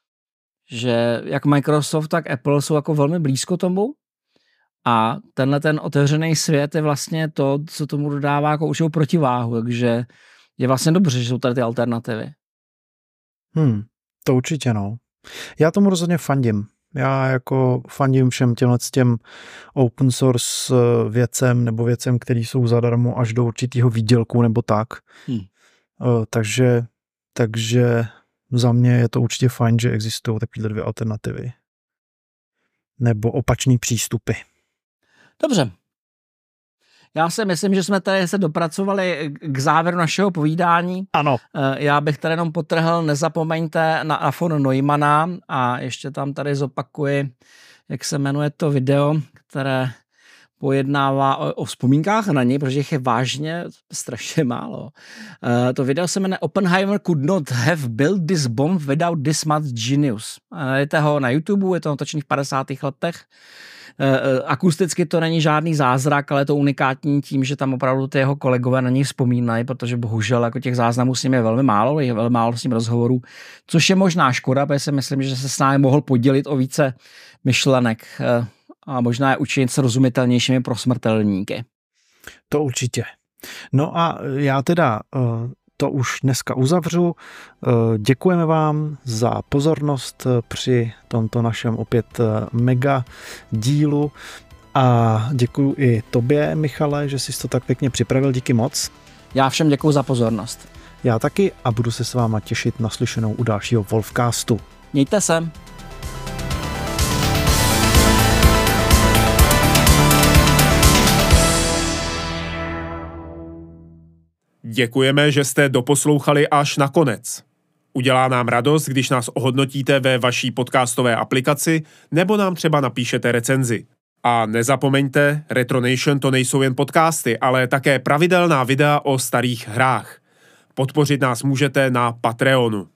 Že jak Microsoft, tak Apple jsou jako velmi blízko tomu a tenhle ten otevřený svět je vlastně to, co tomu dodává jako určitou protiváhu, takže je vlastně dobře, že jsou tady ty alternativy. Hmm, to určitě no. Já tomu rozhodně fandím. Já jako fandím všem těmhle těm open source věcem nebo věcem, které jsou zadarmo až do určitého výdělku nebo tak. Hmm. Takže, takže za mě je to určitě fajn, že existují takové dvě alternativy. Nebo opačný přístupy. Dobře. Já si myslím, že jsme tady se dopracovali k závěru našeho povídání. Ano. Já bych tady jenom podtrhl, nezapomeňte na, na von Neumanna a ještě tam tady zopakuji, jak se jmenuje to video, které pojednává o, o vzpomínkách na něj, protože jich je vážně strašně málo. Uh, to video se jmenuje Oppenheimer could not have built this bomb without this much genius. Najdete ho na YouTube, je to natočený v padesátých letech. Uh, akusticky to není žádný zázrak, ale je to unikátní tím, že tam opravdu ty jeho kolegové na něj vzpomínají, protože bohužel jako těch záznamů s ním je velmi málo, je velmi málo s ním rozhovorů, což je možná škoda, protože si myslím, že se s námi mohl podělit o více myšlenek uh, a možná je učinit srozumitelnějšími pro smrtelníky. To určitě. No a já teda uh, to už dneska uzavřu. Uh, děkujeme vám za pozornost při tomto našem opět mega dílu a děkuju i tobě, Michale, že jsi to tak pěkně připravil. Díky moc. Já všem děkuju za pozornost. Já taky a budu se s váma těšit na slyšenou u dalšího Wolfcastu. Mějte se. Děkujeme, že jste doposlouchali až na konec. Udělá nám radost, když nás ohodnotíte ve vaší podcastové aplikaci nebo nám třeba napíšete recenzi. A nezapomeňte, Retro Nation to nejsou jen podcasty, ale také pravidelná videa o starých hrách. Podpořit nás můžete na Patreonu.